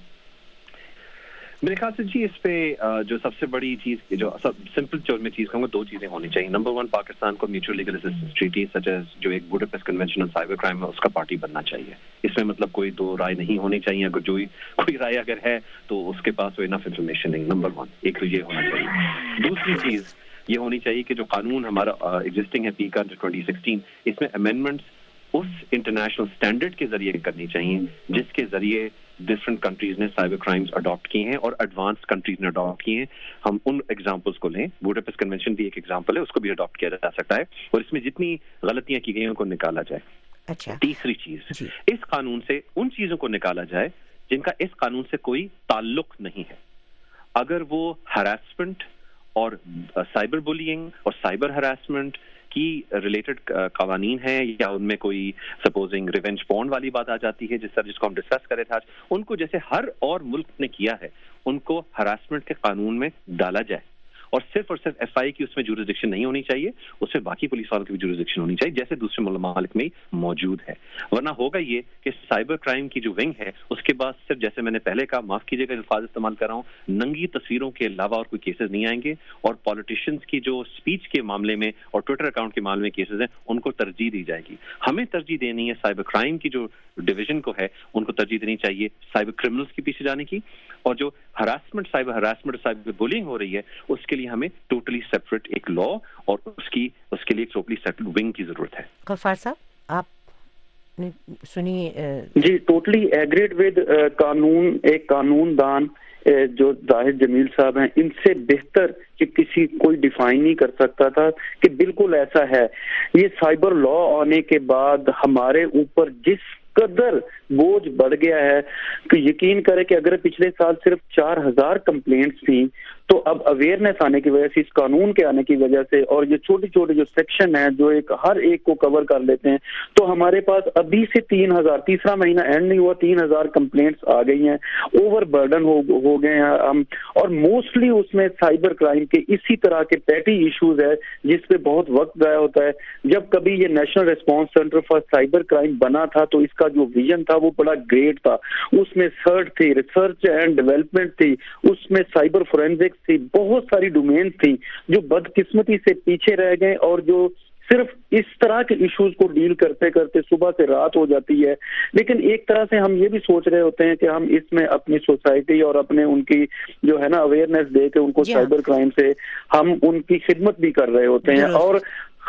میرے خیال سے جی اس پہ جو سب سے بڑی چیز, جو سب سمپل جو میں چیز کہوں گا, دو چیزیں ہونی چاہیے. نمبر ون, پاکستان کو mutual legal assistance treaty such as جو ایک Budapest convention on cyber crime ہے اس کا پارٹی بننا چاہیے. اس میں مطلب کوئی دو رائے نہیں ہونی چاہیے. اگر جو کوئی رائے اگر ہے تو اس کے پاس وہ انف انفارمیشن نہیں. نمبر ون, ایک تو یہ ہونا چاہیے. دوسری چیز یہ ہونی چاہیے کہ جو قانون ہمارا ایگزسٹنگ ہے پیکا ٹوئنٹی سکسٹین, اس میں امینڈمنٹس اس انٹرنیشنل اسٹینڈرڈ کے ذریعے کرنی چاہیے جس کے ذریعے ڈفرنٹ کنٹریز نے سائبر کرائمز اڈاپٹ کیے ہیں اور ایڈوانس کنٹریز نے اڈاپٹ کیے ہیں. ہم ان ایگزامپلس کو لیں, بوڈاپیسٹ کنونشن بھی ایک ایگزامپل ہے, اس کو بھی اڈاپٹ کیا جا سکتا ہے اور اس میں جتنی غلطیاں کی گئی ہیں ان کو نکالا جائے. اچھا, تیسری چیز, اس قانون سے ان چیزوں کو نکالا جائے جن کا اس قانون سے کوئی تعلق نہیں ہے. اگر وہ ہراسمنٹ اور سائبر بولینگ اور سائبر ہراسمنٹ کی ریلیٹڈ قوانین ہیں یا ان میں کوئی سپوزنگ ریونج پورن والی بات آ جاتی ہے جس طرح جس کو ہم ڈسکس کرے تھے آج, ان کو جیسے ہر اور ملک نے کیا ہے ان کو ہراسمنٹ کے قانون میں ڈالا جائے. اور صرف اور صرف ایف آئی کی اس میں جورسڈکشن نہیں ہونی چاہیے, اس میں باقی پولیس والوں کی بھی جورسڈکشن ہونی چاہیے جیسے دوسرے ممالک میں موجود ہے. ورنہ ہوگا یہ کہ سائبر کرائم کی جو ونگ ہے اس کے بعد صرف جیسے میں نے پہلے کہا, معاف کیجیے گا الفاظ استعمال کر رہا ہوں, ننگی تصویروں کے علاوہ اور کوئی کیسز نہیں آئیں گے. اور پالیٹیشینز کی جو اسپیچ کے معاملے میں اور ٹویٹر اکاؤنٹ کے معاملے میں کیسز ہیں ان کو ترجیح دی جائے گی. ہمیں ترجیح دینی ہے سائبر کرائم کی جو ڈویژن کو ہے ان کو ترجیح دینی چاہیے سائبر کرمنلز کے پیچھے جانے کی, اور جو harassment cyber harassment cyber bullying ہو رہی ہے اس کے لیے ہمیں ٹوٹلی سیپریٹ ایک لا اور اس کی اس کے لیے ایک ٹوٹلی سیپریٹ ونگ کی ضرورت ہے. غفار صاحب, آپ نے سنی؟ جی, ٹوٹلی ایگریڈ ود قانون, ایک قانون دان جو زاہد جمیل صاحب ہیں, ان سے بہتر کہ کسی کوئی ڈیفائن نہیں کر سکتا تھا کہ بالکل ایسا ہے. یہ سائبر لا آنے کے بعد ہمارے اوپر جس قدر بوجھ بڑھ گیا ہے کہ یقین کرے کہ اگر پچھلے سال صرف چار ہزار کمپلینٹس تھیں تو اب اویئرنیس آنے کی وجہ سے, اس قانون کے آنے کی وجہ سے, اور یہ چھوٹے چھوٹے جو سیکشن ہیں جو ایک ہر ایک کو کور کر لیتے ہیں, تو ہمارے پاس ابھی سے تین ہزار تیسرا مہینہ اینڈ نہیں ہوا, تین ہزار کمپلینٹس آ گئی ہیں. اوور برڈن ہو ہو گئے ہیں ہم, اور موسٹلی اس میں سائبر کرائم کے اسی طرح کے پیٹی ایشوز ہے جس پہ بہت وقت ضائع ہوتا ہے. جب کبھی یہ national response center for cyber crime بنا تھا تو اس کا جو ویژن تھا وہ بڑا گریٹ تھا. اس میں سرچ تھی, ریسرچ اینڈ ڈیولپمنٹ تھی, اس میں سائبر فورینزکس تھی, بہت ساری ڈومینز تھی جو بدقسمتی سے پیچھے رہ گئے اور جو صرف اس طرح کے ایشوز کو ڈیل کرتے کرتے صبح سے رات ہو جاتی ہے. لیکن ایک طرح سے ہم یہ بھی سوچ رہے ہوتے ہیں کہ ہم اس میں اپنی سوسائٹی اور اپنے ان کی جو ہے نا اویئرنیس دے کے ان کو سائبر کرائم سے ہم ان کی خدمت بھی کر رہے ہوتے ہیں. اور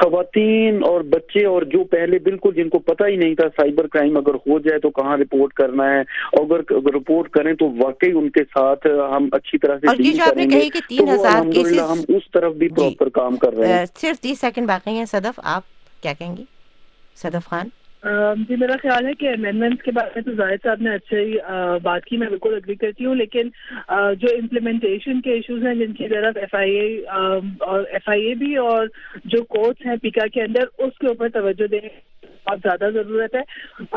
خواتین اور بچے اور جو پہلے بالکل جن کو پتہ ہی نہیں تھا سائبر کرائم اگر ہو جائے تو کہاں رپورٹ کرنا ہے, اور اگر رپورٹ کریں تو واقعی ان کے ساتھ ہم اچھی طرح سے ڈیل کریں گے, تو الحمدللہ ہم اس طرف بھی پراپر کام کر رہے ہیں. صرف تیس سیکنڈ باقی ہیں. صدف, آپ کیا کہیں گی؟ صدف خان. جی, میرا خیال ہے کہ امینڈمنٹس کے بارے میں تو زاہد صاحب نے اچھے بات کی, میں بالکل اگری کرتی ہوں. لیکن جو امپلیمنٹیشن کے ایشوز ہیں جن کی طرف ایف آئی اے اور ایف آئی اے بھی اور جو کورٹس ہیں پیکا کے اندر, اس کے اوپر توجہ دینے بہت زیادہ ضرورت ہے.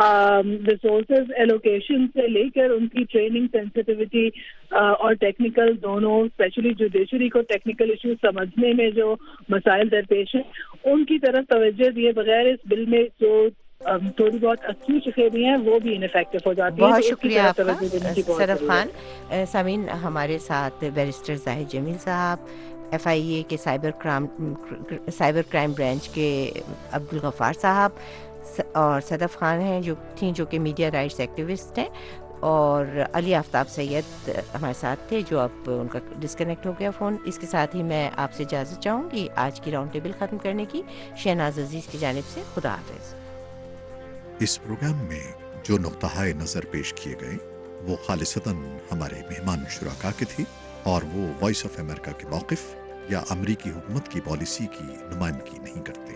ریسورسز ایلوکیشن سے لے کر ان کی ٹریننگ, سینسٹیوٹی اور ٹیکنیکل دونوں, اسپیشلی جوڈیشری کو ٹیکنیکل ایشوز سمجھنے میں جو مسائل درپیش ہیں ان کی طرف توجہ دیے بغیر اس بل میں جو تھوڑی بہت اچھی چکے بھی ہیں وہ بھی انفیکٹو ہو جاتی ہیں. بہت شکریہ آپ کا صدف خان. سامعین, ہمارے ساتھ بیرسٹر زاہد جمیل صاحب, ایف آئی اے کے cyber crime cyber crime branch کے عبدالغفار صاحب, اور صدف خان ہیں جو تھیں جو کہ میڈیا رائٹس ایکٹیوسٹ ہیں، اور علی آفتاب سید ہمارے ساتھ تھے جو اب ان کا ڈسکنیکٹ ہو گیا فون. اس کے ساتھ ہی میں آپ سے اجازت چاہوں گی آج کی راؤنڈ ٹیبل ختم کرنے کی. شہناز عزیز کی جانب سے خدا حافظ. اس پروگرام میں جو نقطہ نظر پیش کیے گئے وہ خالصتاً ہمارے مہمان شرکا کے تھی اور وہ وائس آف امریکہ کے موقف یا امریکی حکومت کی پالیسی کی نمائندگی نہیں کرتے.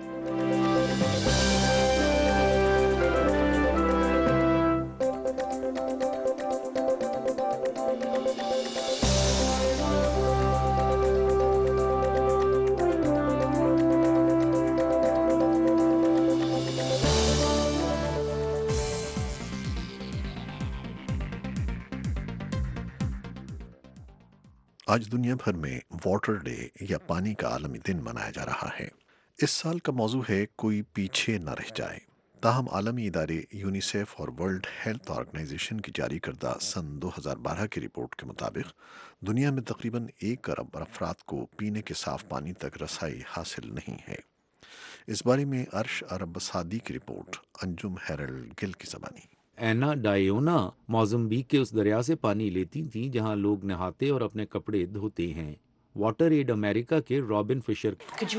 آج دنیا بھر میں واٹر ڈے یا پانی کا عالمی دن منایا جا رہا ہے. اس سال کا موضوع ہے کوئی پیچھے نہ رہ جائے. تاہم عالمی ادارے یونیسیف اور ورلڈ ہیلتھ آرگنائزیشن کی جاری کردہ سن دو ہزار بارہ کی رپورٹ کے مطابق دنیا میں تقریباً ایک ارب افراد کو پینے کے صاف پانی تک رسائی حاصل نہیں ہے. اس بارے میں عرش عرب سعدی کی رپورٹ انجم ہیرلڈ گل کی زبانی. اینا ڈائیونا موزمبیق کے اس دریا سے پانی لیتی تھیں جہاں لوگ نہاتے اور اپنے کپڑے دھوتے ہیں. واٹر ایڈ امریکہ کے رابن فشر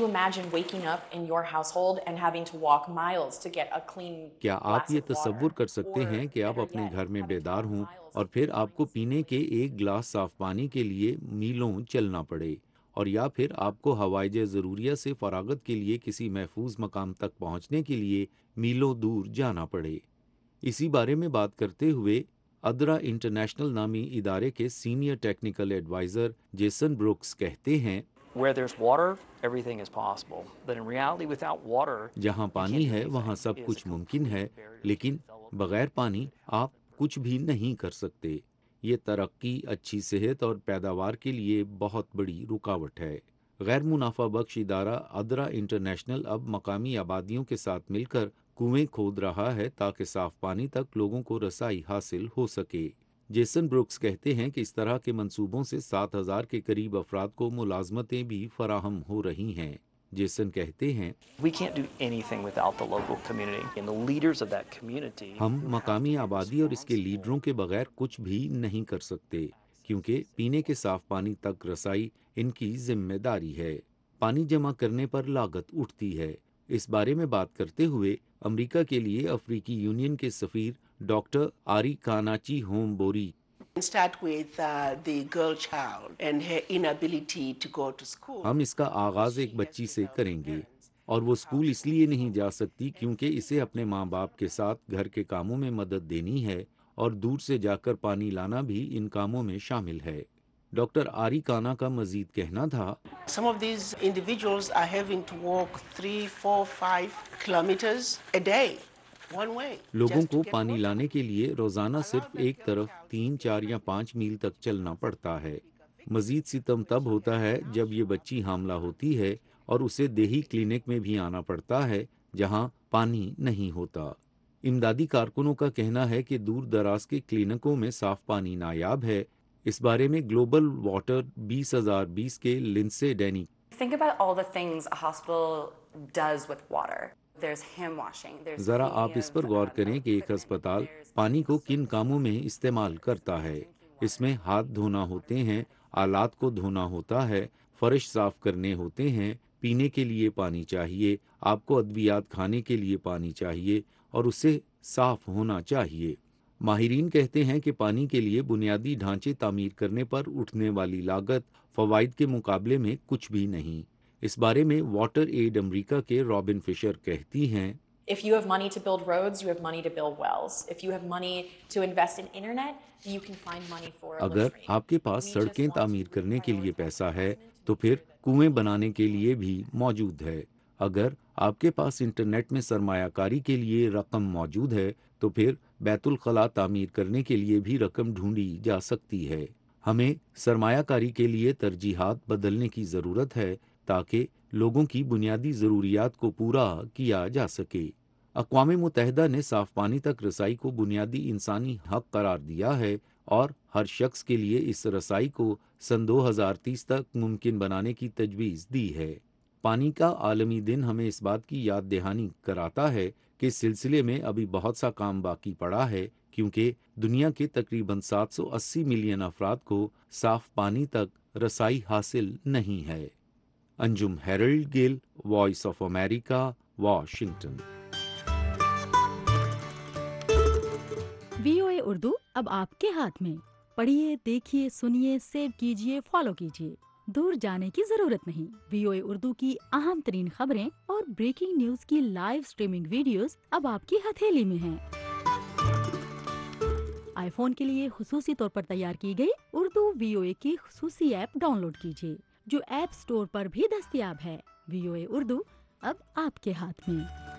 کیا آپ یہ تصور کر سکتے ہیں کہ آپ اپنے گھر میں بیدار ہوں اور پھر آپ کو پینے کے ایک گلاس صاف پانی کے لیے میلوں چلنا پڑے، اور یا پھر آپ کو ہوائج ضروریہ سے فراغت کے لیے کسی محفوظ مقام تک پہنچنے کے لیے میلوں دور جانا پڑے. اسی بارے میں بات کرتے ہوئے ادرا انٹرنیشنل نامی ادارے کے senior technical adviser Jason Brooks کہتے ہیں جہاں پانی ہے وہاں سب کچھ ممکن ہے، لیکن بغیر پانی آپ کچھ بھی نہیں کر سکتے. یہ ترقی، اچھی صحت اور پیداوار کے لیے بہت بڑی رکاوٹ ہے. غیر منافع بخش ادارہ ادرا انٹرنیشنل اب مقامی آبادیوں کے ساتھ مل کر کنویں کھود رہا ہے تاکہ صاف پانی تک لوگوں کو رسائی حاصل ہو سکے. جیسن بروکس کہتے ہیں کہ اس طرح کے منصوبوں سے سات ہزار کے قریب افراد کو ملازمتیں بھی فراہم ہو رہی ہیں. جیسن کہتے ہیں ہم مقامی آبادی اور اس کے لیڈروں کے بغیر کچھ بھی نہیں کر سکتے، کیونکہ پینے کے صاف پانی تک رسائی ان کی ذمہ داری ہے. پانی جمع کرنے پر لاگت اٹھتی ہے. اس بارے میں بات کرتے ہوئے امریکہ کے لیے افریقی یونین کے سفیر ڈاکٹر آری کاناچی ہوم بوری ہم اس کا آغاز ایک بچی سے کریں گے، اور وہ اسکول اس لیے نہیں جا سکتی کیونکہ اسے اپنے ماں باپ کے ساتھ گھر کے کاموں میں مدد دینی ہے، اور دور سے جا کر پانی لانا بھی ان کاموں میں شامل ہے. ڈاکٹر آری کانا کا مزید کہنا تھا Some of these individuals are having to walk three, four, five kilometers a day, one way. لوگوں کو پانی لانے کے لیے روزانہ صرف ایک طرف تین، چار یا پانچ میل تک چلنا پڑتا ہے. مزید ستم تب ہوتا ہے جب یہ بچی حاملہ ہوتی ہے اور اسے دیہی کلینک میں بھی آنا پڑتا ہے جہاں پانی نہیں ہوتا. امدادی کارکنوں کا کہنا ہے کہ دور دراز کے کلینکوں میں صاف پانی نایاب ہے. اس بارے میں گلوبل واٹر بیس ہزار بیس کے لنسے ڈینی ذرا آپ اس پر غور کریں کہ ایک ہسپتال پانی کو کن کاموں میں استعمال کرتا ہے. اس میں ہاتھ دھونا ہوتے ہیں، آلات کو دھونا ہوتا ہے، فرش صاف کرنے ہوتے ہیں، پینے کے لیے پانی چاہیے، آپ کو ادویات کھانے کے لیے پانی چاہیے اور اسے صاف ہونا چاہیے. ماہرین کہتے ہیں کہ پانی کے لیے بنیادی ڈھانچے تعمیر کرنے پر اٹھنے والی لاگت فوائد کے مقابلے میں کچھ بھی نہیں. اس بارے میں واٹر ایڈ امریکہ کے رابن فشر کہتی ہیں If you have money to build roads, you have money to build wells. If you have money to invest in internet, you can find money for a اگر آپ کے پاس سڑکیں تعمیر کرنے کے لیے پیسہ ہے تو پھر کنویں بنانے کے لیے بھی موجود ہے. اگر آپ کے پاس انٹرنیٹ میں سرمایہ کاری کے لیے رقم موجود ہے تو پھر بیت الخلاء تعمیر کرنے کے لیے بھی رقم ڈھونڈی جا سکتی ہے. ہمیں سرمایہ کاری کے لیے ترجیحات بدلنے کی ضرورت ہے تاکہ لوگوں کی بنیادی ضروریات کو پورا کیا جا سکے. اقوام متحدہ نے صاف پانی تک رسائی کو بنیادی انسانی حق قرار دیا ہے اور ہر شخص کے لیے اس رسائی کو سن دو ہزار تیس تک ممکن بنانے کی تجویز دی ہے. پانی کا عالمی دن ہمیں اس بات کی یاد دہانی کراتا ہے کہ اس سلسلے میں ابھی بہت سا کام باقی پڑا ہے، کیونکہ دنیا کے تقریباً سات سو اسی ملین افراد کو صاف پانی تک رسائی حاصل نہیں ہے۔ Anjum Herald Gill, voice of America, Washington. V O A Urdu اب آپ کے ہاتھ میں، پڑھیے، دیکھیے، سنیے، سیو کیجیے، فالو کیجیے، دور جانے کی ضرورت نہیں۔ وی او اے اردو کی اہم ترین خبریں اور بریکنگ نیوز کی لائیو سٹریمنگ ویڈیوز اب آپ کی ہتھیلی میں ہیں۔ آئی فون کے لیے خصوصی طور پر تیار کی گئی اردو وی او اے کی خصوصی ایپ ڈاؤن لوڈ کیجیے، جو ایپ سٹور پر بھی دستیاب ہے۔ وی او اے اردو اب آپ کے ہاتھ میں۔